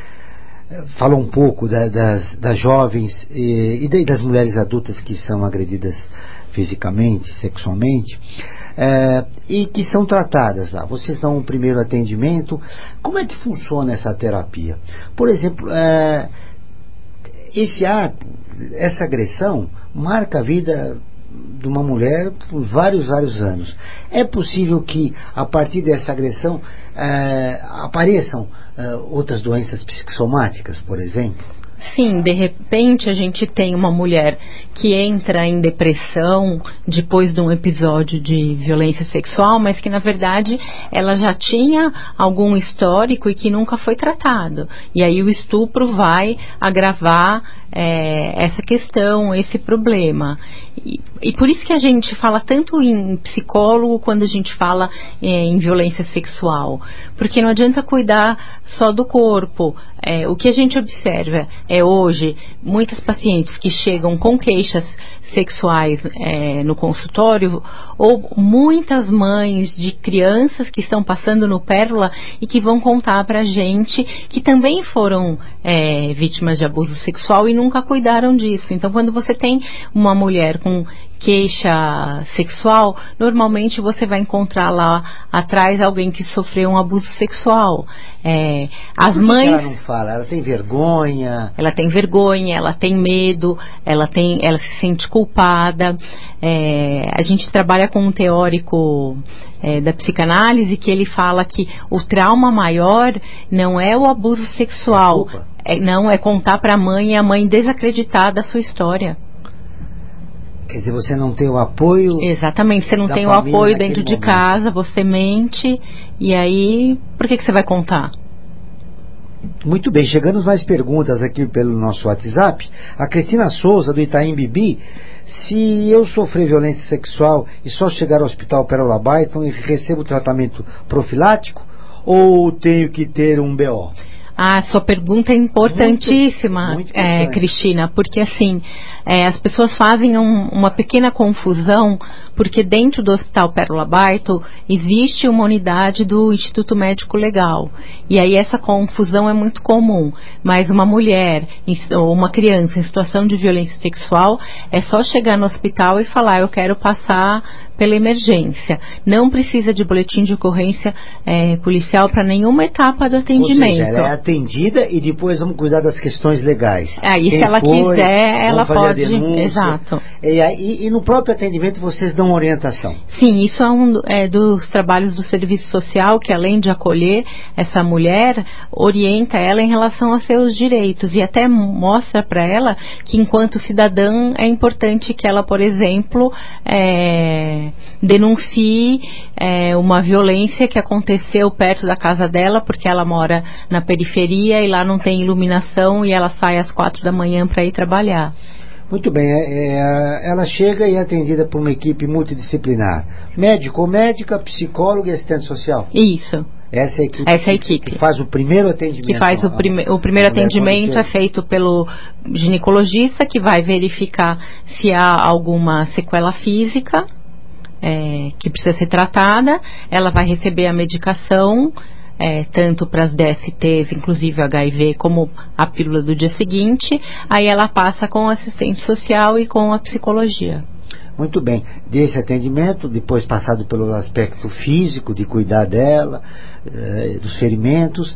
falou um pouco da, das, das jovens e, e das mulheres adultas que são agredidas fisicamente, sexualmente, é, e que são tratadas lá. Vocês dão um primeiro atendimento. Como é que funciona essa terapia? Por exemplo, é, esse ato, essa agressão marca a vida de uma mulher por vários, vários anos. É possível que a partir dessa agressão é, apareçam é, outras doenças psicossomáticas, por exemplo? Sim, de repente a gente tem uma mulher que entra em depressão depois de um episódio de violência sexual, mas que na verdade ela já tinha algum histórico e que nunca foi tratado. E aí o estupro vai agravar é, essa questão, esse problema. E, e por isso que a gente fala tanto em psicólogo quando a gente fala é, em violência sexual. Porque não adianta cuidar só do corpo. É, o que a gente observa é hoje muitas pacientes que chegam com queixas sexuais é, no consultório, ou muitas mães de crianças que estão passando no Pérola e que vão contar pra gente que também foram é, vítimas de abuso sexual e nunca cuidaram disso. Então, quando você tem uma mulher com queixa sexual, normalmente você vai encontrar lá atrás alguém que sofreu um abuso sexual. É, as Por que mães. Que ela não fala? Ela tem vergonha. Ela tem vergonha, ela tem medo, ela tem, ela se sente culpada. É, a gente trabalha com um teórico é, da psicanálise que ele fala que o trauma maior não é o abuso sexual, é, não é contar para a mãe e a mãe desacreditar da sua história. Quer dizer, você não tem o apoio. Exatamente, você não tem o apoio dentro de momento. Casa, você mente, e aí, por que, que você vai contar? Muito bem, chegando mais perguntas aqui pelo nosso WhatsApp. A Cristina Souza, do Itaim Bibi: se eu sofrer violência sexual e só chegar ao hospital Pérola Byton e recebo tratamento profilático, ou tenho que ter um B O? Ah, sua pergunta é importantíssima, muito, muito é, Cristina, porque assim, é, as pessoas fazem um, uma pequena confusão, porque dentro do Hospital Pérola Byton existe uma unidade do Instituto Médico Legal, e aí essa confusão é muito comum, mas uma mulher ou uma criança em situação de violência sexual é só chegar no hospital e falar, eu quero passar pela emergência, não precisa de boletim de ocorrência é, policial para nenhuma etapa do atendimento. Ou seja, ela é atendida e depois vamos cuidar das questões legais. Aí Quem se ela foi, quiser, ela pode. Exato. E, e, e no próprio atendimento vocês dão orientação? Sim, isso é um é, dos trabalhos do serviço social, que além de acolher essa mulher, orienta ela em relação aos seus direitos e até mostra para ela que enquanto cidadã é importante que ela, por exemplo, é, denuncie é, uma violência que aconteceu perto da casa dela, porque ela mora na periferia e lá não tem iluminação e ela sai às quatro da manhã para ir trabalhar. Muito bem, é, é, ela chega e é atendida por uma equipe multidisciplinar, médico ou médica, psicólogo e assistente social? Isso, Essa é a equipe, Essa é a equipe. que faz o primeiro atendimento. Que faz o, prime o primeiro atendimento é feito pelo ginecologista, que vai verificar se há alguma sequela física é, que precisa ser tratada. Ela vai receber a medicação, é, tanto para as D S Ts, inclusive H I V, como a pílula do dia seguinte. Aí ela passa com o assistente social e com a psicologia. Muito bem, desse atendimento, depois passado pelo aspecto físico, de cuidar dela, eh, dos ferimentos,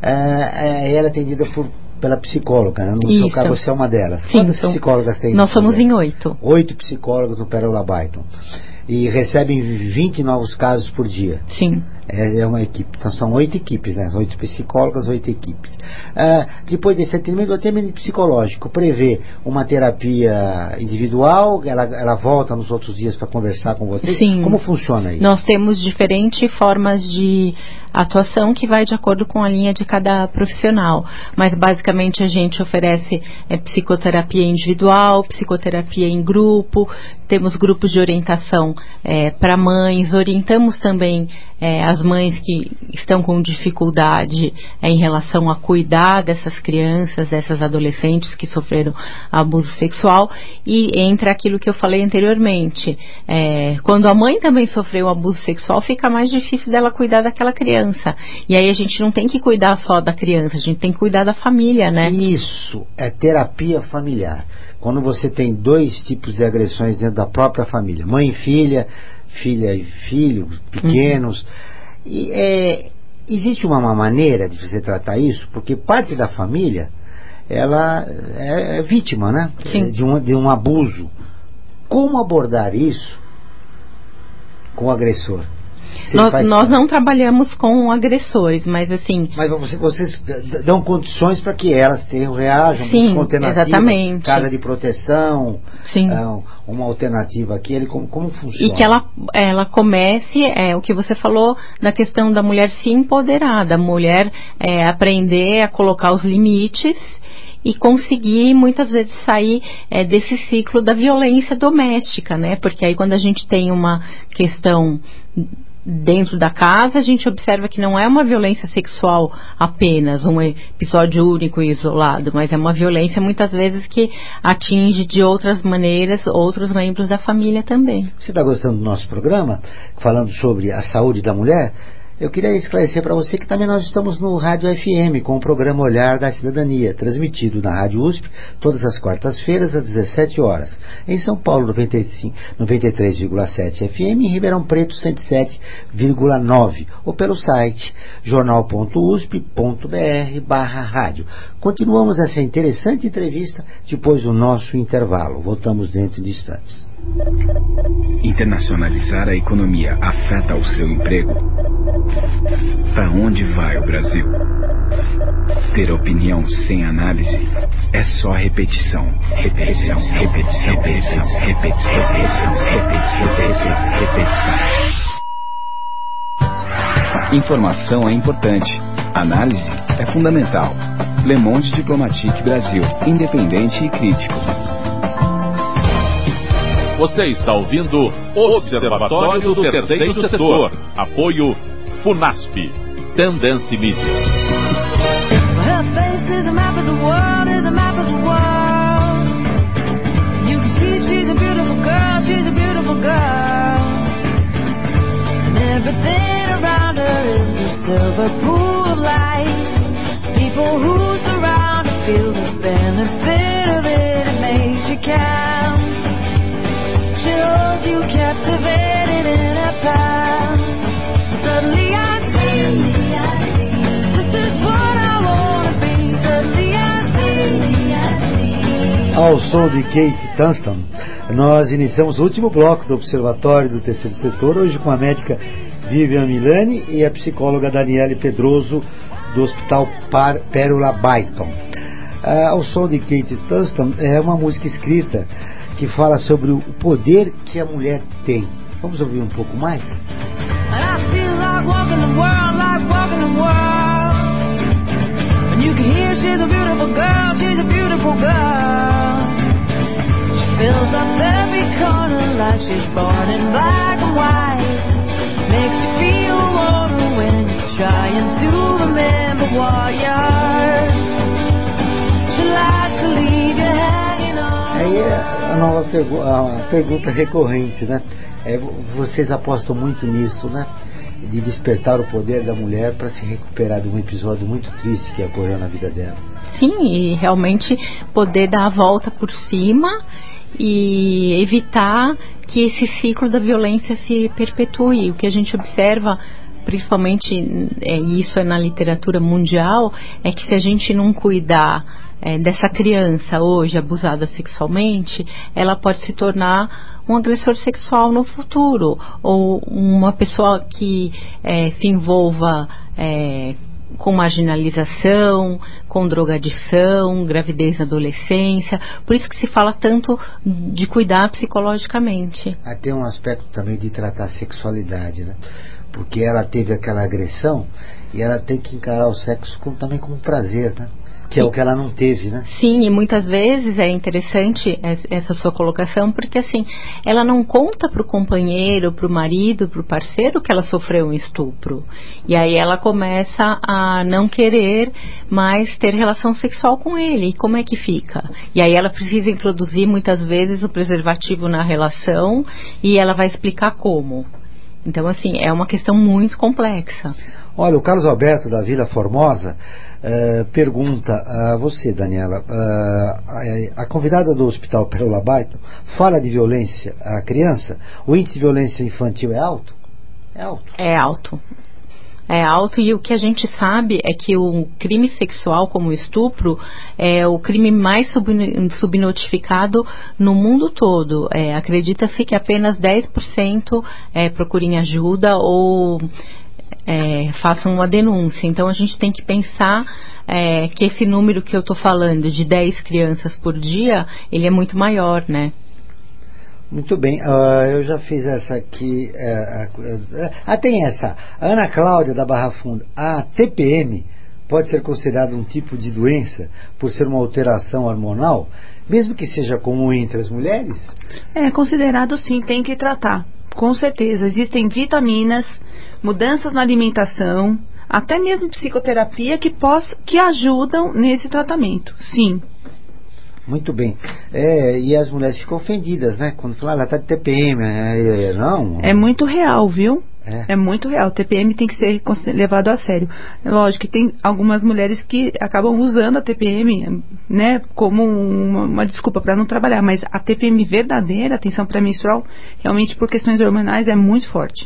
eh, ela é atendida por, pela psicóloga, né? No seu caso, você é uma delas. Sim, Quantas são, psicólogas tem? Nós somos em oito. Oito psicólogas no Pérola Byton. E recebem vinte novos casos por dia. Sim. É, é uma equipe. Então são oito equipes, né? Oito psicólogas, oito equipes. Ah, depois desse atendimento, o atendimento psicológico prevê uma terapia individual, ela, ela volta nos outros dias para conversar com você. Sim. Como funciona isso? Nós temos diferentes formas de atuação que vai de acordo com a linha de cada profissional. Mas basicamente a gente oferece é, psicoterapia individual, psicoterapia em grupo, temos grupos de orientação é, para mães, orientamos também é, as mães que estão com dificuldade é, em relação a cuidar dessas crianças, dessas adolescentes que sofreram abuso sexual, e entra aquilo que eu falei anteriormente, é, quando a mãe também sofreu abuso sexual, fica mais difícil dela cuidar daquela criança, e aí a gente não tem que cuidar só da criança, a gente tem que cuidar da família, né? Isso é terapia familiar. Quando você tem dois tipos de agressões dentro da própria família, mãe e filha, filha e filho, pequenos, uhum. e, é, existe uma, uma maneira de você tratar isso, porque parte da família ela é, é vítima, né? Sim. De, um, de um abuso. Como abordar isso com o agressor? Nós, nós não trabalhamos com agressores, mas assim... Mas vocês, vocês dão condições para que elas tenham, reajam, sim, alternativa, exatamente. Casa de proteção, sim. É, uma alternativa aqui, ele, como, como funciona? E que ela, ela comece, é, o que você falou, na questão da mulher se empoderar, da mulher é, aprender a colocar os limites e conseguir muitas vezes sair é, desse ciclo da violência doméstica, né? Porque aí quando a gente tem uma questão dentro da casa, a gente observa que não é uma violência sexual apenas, um episódio único e isolado, mas é uma violência muitas vezes que atinge de outras maneiras outros membros da família também. Você está gostando do nosso programa, falando sobre a saúde da mulher? Eu queria esclarecer para você que também nós estamos no Rádio F M com o programa Olhar da Cidadania, transmitido na Rádio U S P todas as quartas-feiras às dezessete horas. Em São Paulo, noventa e cinco, noventa e três vírgula sete F M, em Ribeirão Preto, cento e sete vírgula nove, ou pelo site jornal ponto usp ponto br barra rádio. Continuamos essa interessante entrevista depois do nosso intervalo. Voltamos dentro de instantes. Internacionalizar a economia afeta o seu emprego? Para onde vai o Brasil? Ter opinião sem análise é só repetição, repetição, repetição, repetição, repetição, repetição, repetição, repetição, repetição. Informação é importante, análise é fundamental. Le Monde Diplomatique Brasil, independente e crítico. Você está ouvindo Observatório do Terceiro Setor. Apoio FUNASP. Tendência Mídia. Her face is a map of the world, is a map of the world. You can see she's a beautiful girl, she's a beautiful girl. And everything around her is a silver pool of light. People who surround her feel the benefit of it, it makes you count. She holds you captivated in her power. Suddenly I see, this is what I wanna be. Suddenly I see. Ao som de Kate Tunstall, nós iniciamos o último bloco do Observatório do Terceiro Setor, hoje com a médica Vivian Milani e a psicóloga Daniele Pedroso, do Hospital Par Pérola Byton. Ah, ao som de Kate Tunstall é uma música escrita que fala sobre o poder que a mulher tem. Vamos ouvir um pouco mais? I feel like walking the world, like walking the world. And you can hear she's a beautiful girl, she's a beautiful girl. She fills up every corner like she's born in black and white. Makes you feel warmer when you try trying to remember what you're. She likes to leave you hanging on. Aí é a nova pergu a pergunta recorrente, né? É, vocês apostam muito nisso, né? De despertar o poder da mulher para se recuperar de um episódio muito triste que ocorreu na vida dela. Sim, e realmente poder dar a volta por cima e evitar que esse ciclo da violência se perpetue. O que a gente observa, principalmente, é, isso é na literatura mundial, é que se a gente não cuidar é, dessa criança hoje abusada sexualmente, ela pode se tornar um agressor sexual no futuro, ou uma pessoa que é, se envolva é, com marginalização, com drogadição, gravidez na adolescência. Por isso que se fala tanto de cuidar psicologicamente. Aí tem um aspecto também de tratar a sexualidade, né? Porque ela teve aquela agressão e ela tem que encarar o sexo como, também como prazer, né? Que é o que ela não teve, né? Sim, e muitas vezes é interessante essa sua colocação, porque assim, ela não conta pro companheiro, pro marido, pro parceiro que ela sofreu um estupro. E aí ela começa a não querer mais ter relação sexual com ele. E como é que fica? E aí ela precisa introduzir muitas vezes o preservativo na relação e ela vai explicar como. Então, assim, é uma questão muito complexa. Olha, o Carlos Alberto da Vila Formosa Uh, pergunta a você, Daniela, uh, a, a convidada do Hospital Pérola Baiton fala de violência à criança. O índice de violência infantil é alto? É alto. É alto. É alto, e o que a gente sabe é que o crime sexual, como o estupro, é o crime mais sub, subnotificado no mundo todo. É, acredita-se que apenas dez por cento é, procurem ajuda ou É, façam uma denúncia. Então a gente tem que pensar é, que esse número que eu estou falando de dez crianças por dia, ele é muito maior, né? Muito bem, uh, eu já fiz essa aqui. Uh, uh, ah, tem essa. Ana Cláudia da Barra Funda. A T P M pode ser considerada um tipo de doença por ser uma alteração hormonal, mesmo que seja comum entre as mulheres? É considerado, sim, tem que tratar. Com certeza, existem vitaminas, mudanças na alimentação, até mesmo psicoterapia que, possa, que ajudam nesse tratamento, sim. Muito bem. É, e as mulheres ficam ofendidas, né? Quando falam, ah, ela está de T P M, é, não? É muito real, viu? É. é muito real. T P M tem que ser levado a sério. É lógico que tem algumas mulheres que acabam usando a T P M, né, como uma, uma desculpa para não trabalhar, mas a T P M verdadeira, atenção pré-menstrual, realmente por questões hormonais é muito forte.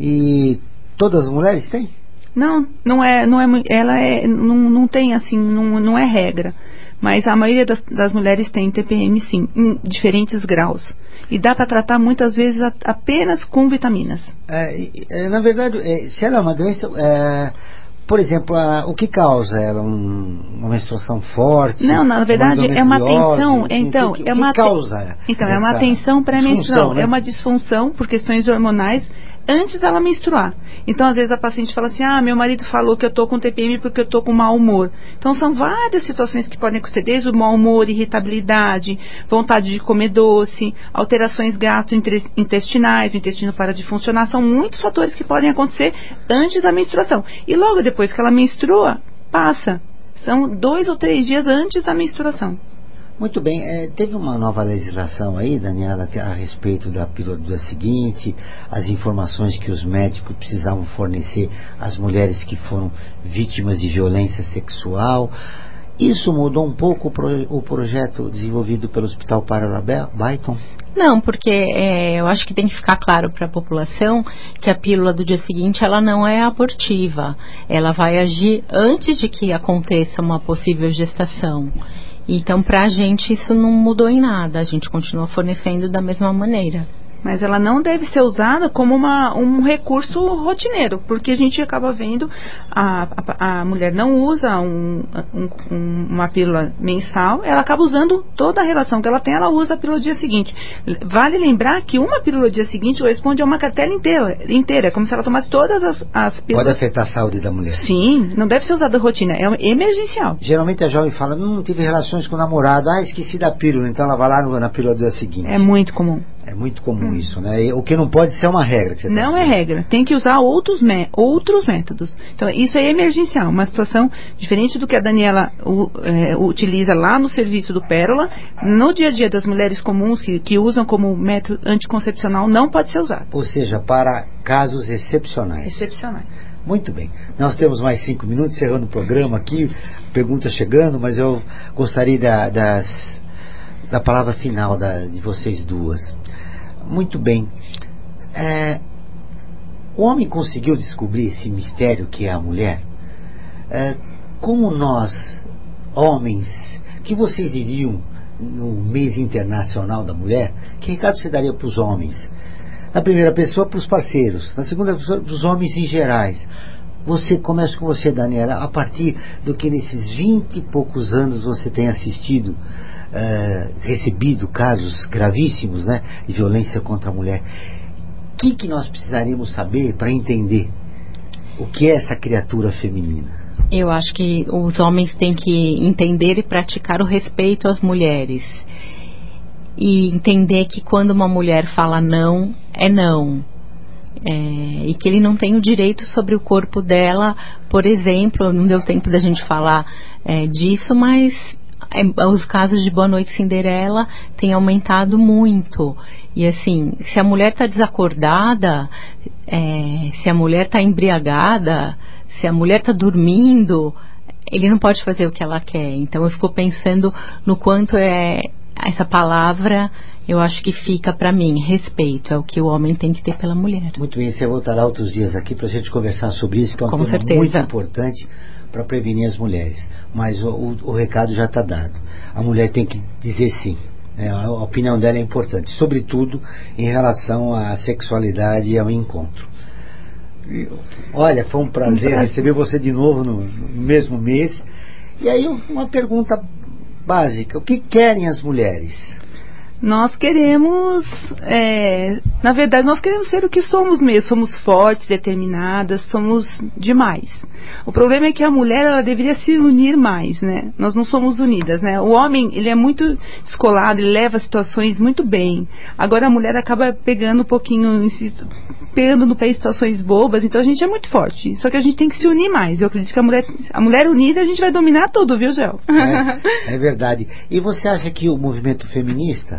E todas as mulheres têm? Não, não é, não é, ela é, não, não tem assim, não, não é regra. Mas a maioria das, das mulheres tem T P M, sim, em diferentes graus. E dá para tratar muitas vezes a, apenas com vitaminas. É, é, na verdade, é, se ela é uma doença, é, por exemplo, a, o que causa ela? Um, uma menstruação forte? Não, na verdade é uma tensão. Então, o que, é uma o que causa? Então, é uma tensão pré-menstrual. Né? É uma disfunção por questões hormonais antes dela menstruar. Então, às vezes a paciente fala assim, ah, meu marido falou que eu tô com T P M porque eu tô com mau humor. Então, são várias situações que podem acontecer, desde o mau humor, irritabilidade, vontade de comer doce, alterações gastrointestinais, o intestino para de funcionar, são muitos fatores que podem acontecer antes da menstruação. E logo depois que ela menstrua, passa. São dois ou três dias antes da menstruação. Muito bem, é, teve uma nova legislação aí, Daniela, a respeito da pílula do dia seguinte, as informações que os médicos precisavam fornecer às mulheres que foram vítimas de violência sexual. Isso mudou um pouco o, pro, o projeto desenvolvido pelo Hospital Pérola Baiton? Não, porque é, eu acho que tem que ficar claro para a população que a pílula do dia seguinte ela não é abortiva. Ela vai agir antes de que aconteça uma possível gestação. Então, para a gente, isso não mudou em nada. A gente continua fornecendo da mesma maneira. Mas ela não deve ser usada como uma, um recurso rotineiro, porque a gente acaba vendo a, a, a mulher não usa um, um, uma pílula mensal, ela acaba usando toda a relação que ela tem, ela usa a pílula do dia seguinte. Vale lembrar que uma pílula do dia seguinte corresponde a uma cartela inteira, inteira como se ela tomasse todas as, as pílulas. Pode afetar a saúde da mulher? Sim, não deve ser usada rotina, é emergencial. Geralmente a jovem fala, não tive relações com o namorado, ah, esqueci da pílula, então ela vai lá no, na pílula do dia seguinte. É muito comum. É muito comum hum. isso, né? O que não pode ser uma regra. Que você não tá é regra. Tem que usar outros, me- outros métodos. Então, isso aí é emergencial. Uma situação diferente do que a Daniela u, é, utiliza lá no serviço do Pérola. No dia a dia das mulheres comuns que, que usam como método anticoncepcional, não pode ser usado. Ou seja, para casos excepcionais. Excepcionais. Muito bem. Nós temos mais cinco minutos, encerrando o programa aqui. Perguntas chegando, mas eu gostaria da, das, da palavra final da, de vocês duas. Muito bem. É, o homem conseguiu descobrir esse mistério que é a mulher? É, como nós, homens, que vocês diriam no mês internacional da mulher? Que recado você daria para os homens? Na primeira pessoa, para os parceiros. Na segunda pessoa, para os homens em gerais. Você, começa com você, Daniela, a partir do que nesses vinte e poucos anos você tem assistido, Uh, recebido casos gravíssimos, né, de violência contra a mulher. O que, que nós precisaríamos saber para entender o que é essa criatura feminina? Eu acho que os homens têm que entender e praticar o respeito às mulheres. E entender que quando uma mulher fala não, é não. É, e que ele não tem o direito sobre o corpo dela. Por exemplo, não deu tempo da gente falar é, disso, mas os casos de Boa Noite Cinderela têm aumentado muito. E assim, se a mulher está desacordada, é, se a mulher está embriagada, se a mulher está dormindo, ele não pode fazer o que ela quer. Então eu fico pensando no quanto é essa palavra, eu acho que fica para mim, respeito, é o que o homem tem que ter pela mulher. Muito bem, você voltará outros dias aqui para a gente conversar sobre isso, que é um Com tema certeza. muito importante para prevenir as mulheres. Mas o, o, o recado já está dado. A mulher tem que dizer sim. É, a, a opinião dela é importante, sobretudo em relação à sexualidade e ao encontro. E, olha, foi um prazer, um prazer receber você de novo no, no mesmo mês. E aí uma pergunta básica: o que querem as mulheres? Nós queremos, é, na verdade, nós queremos ser o que somos mesmo. Somos fortes, determinadas, somos demais. O problema é que a mulher, ela deveria se unir mais, né? Nós não somos unidas, né? O homem, ele é muito descolado, ele leva situações muito bem. Agora a mulher acaba pegando um pouquinho, pegando no pé em situações bobas, então a gente é muito forte. Só que a gente tem que se unir mais. Eu acredito que a mulher, a mulher unida, a gente vai dominar tudo, viu, Gel? É, é verdade. E você acha que o movimento feminista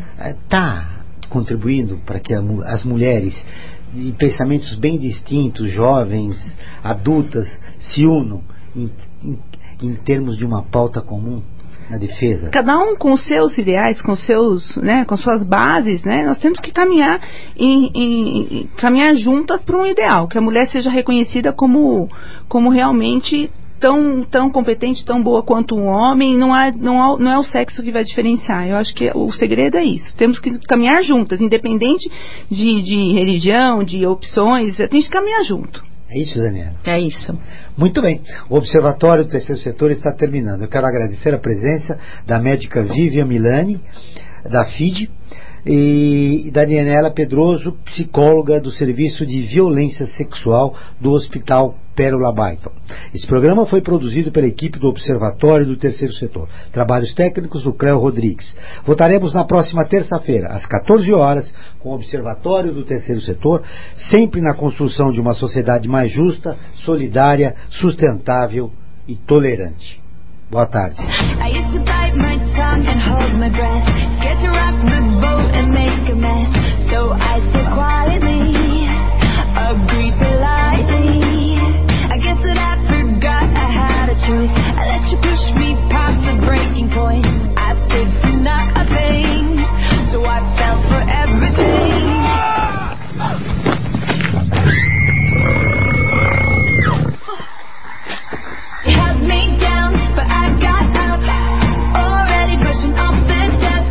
está contribuindo para que a, as mulheres de pensamentos bem distintos, jovens, adultas, se unam em, em, em termos de uma pauta comum na defesa? Cada um com os seus ideais, com seus, né, com suas bases, né? Nós temos que caminhar em, em, em caminhar juntas para um ideal, que a mulher seja reconhecida como, como realmente tão, tão competente, tão boa quanto um homem. Não, há, não, há, não é o sexo que vai diferenciar. Eu acho que o segredo é isso. Temos que caminhar juntas, independente de, de religião, de opções. Tem que caminhar junto. É isso, Daniela? É isso. Muito bem. O Observatório do Terceiro Setor está terminando. Eu quero agradecer a presença da médica Vivian Milani, da F I D, e Daniela Pedroso, psicóloga do Serviço de Violência Sexual do Hospital Pérola Byton. Esse programa foi produzido pela equipe do Observatório do Terceiro Setor. Trabalhos técnicos do Cléo Rodrigues. Voltaremos na próxima terça-feira, às quatorze horas, com o Observatório do Terceiro Setor, sempre na construção de uma sociedade mais justa, solidária, sustentável e tolerante. Boa tarde. I used to bite my tongue and hold my breath, scared to rock the boat and make a mess. So I said quietly, agreed politely. I guess that I forgot I had a choice. I let you push me past the breaking point. I stood for nothing, so I fell for everything. You held me down, but I got up, already brushing off the dust.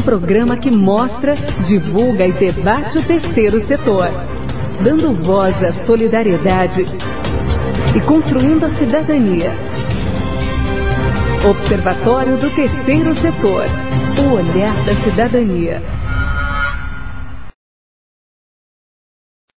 um programa que mostra, divulga e debate o terceiro setor, dando voz à solidariedade e construindo a cidadania. Observatório do Terceiro Setor, o olhar da cidadania.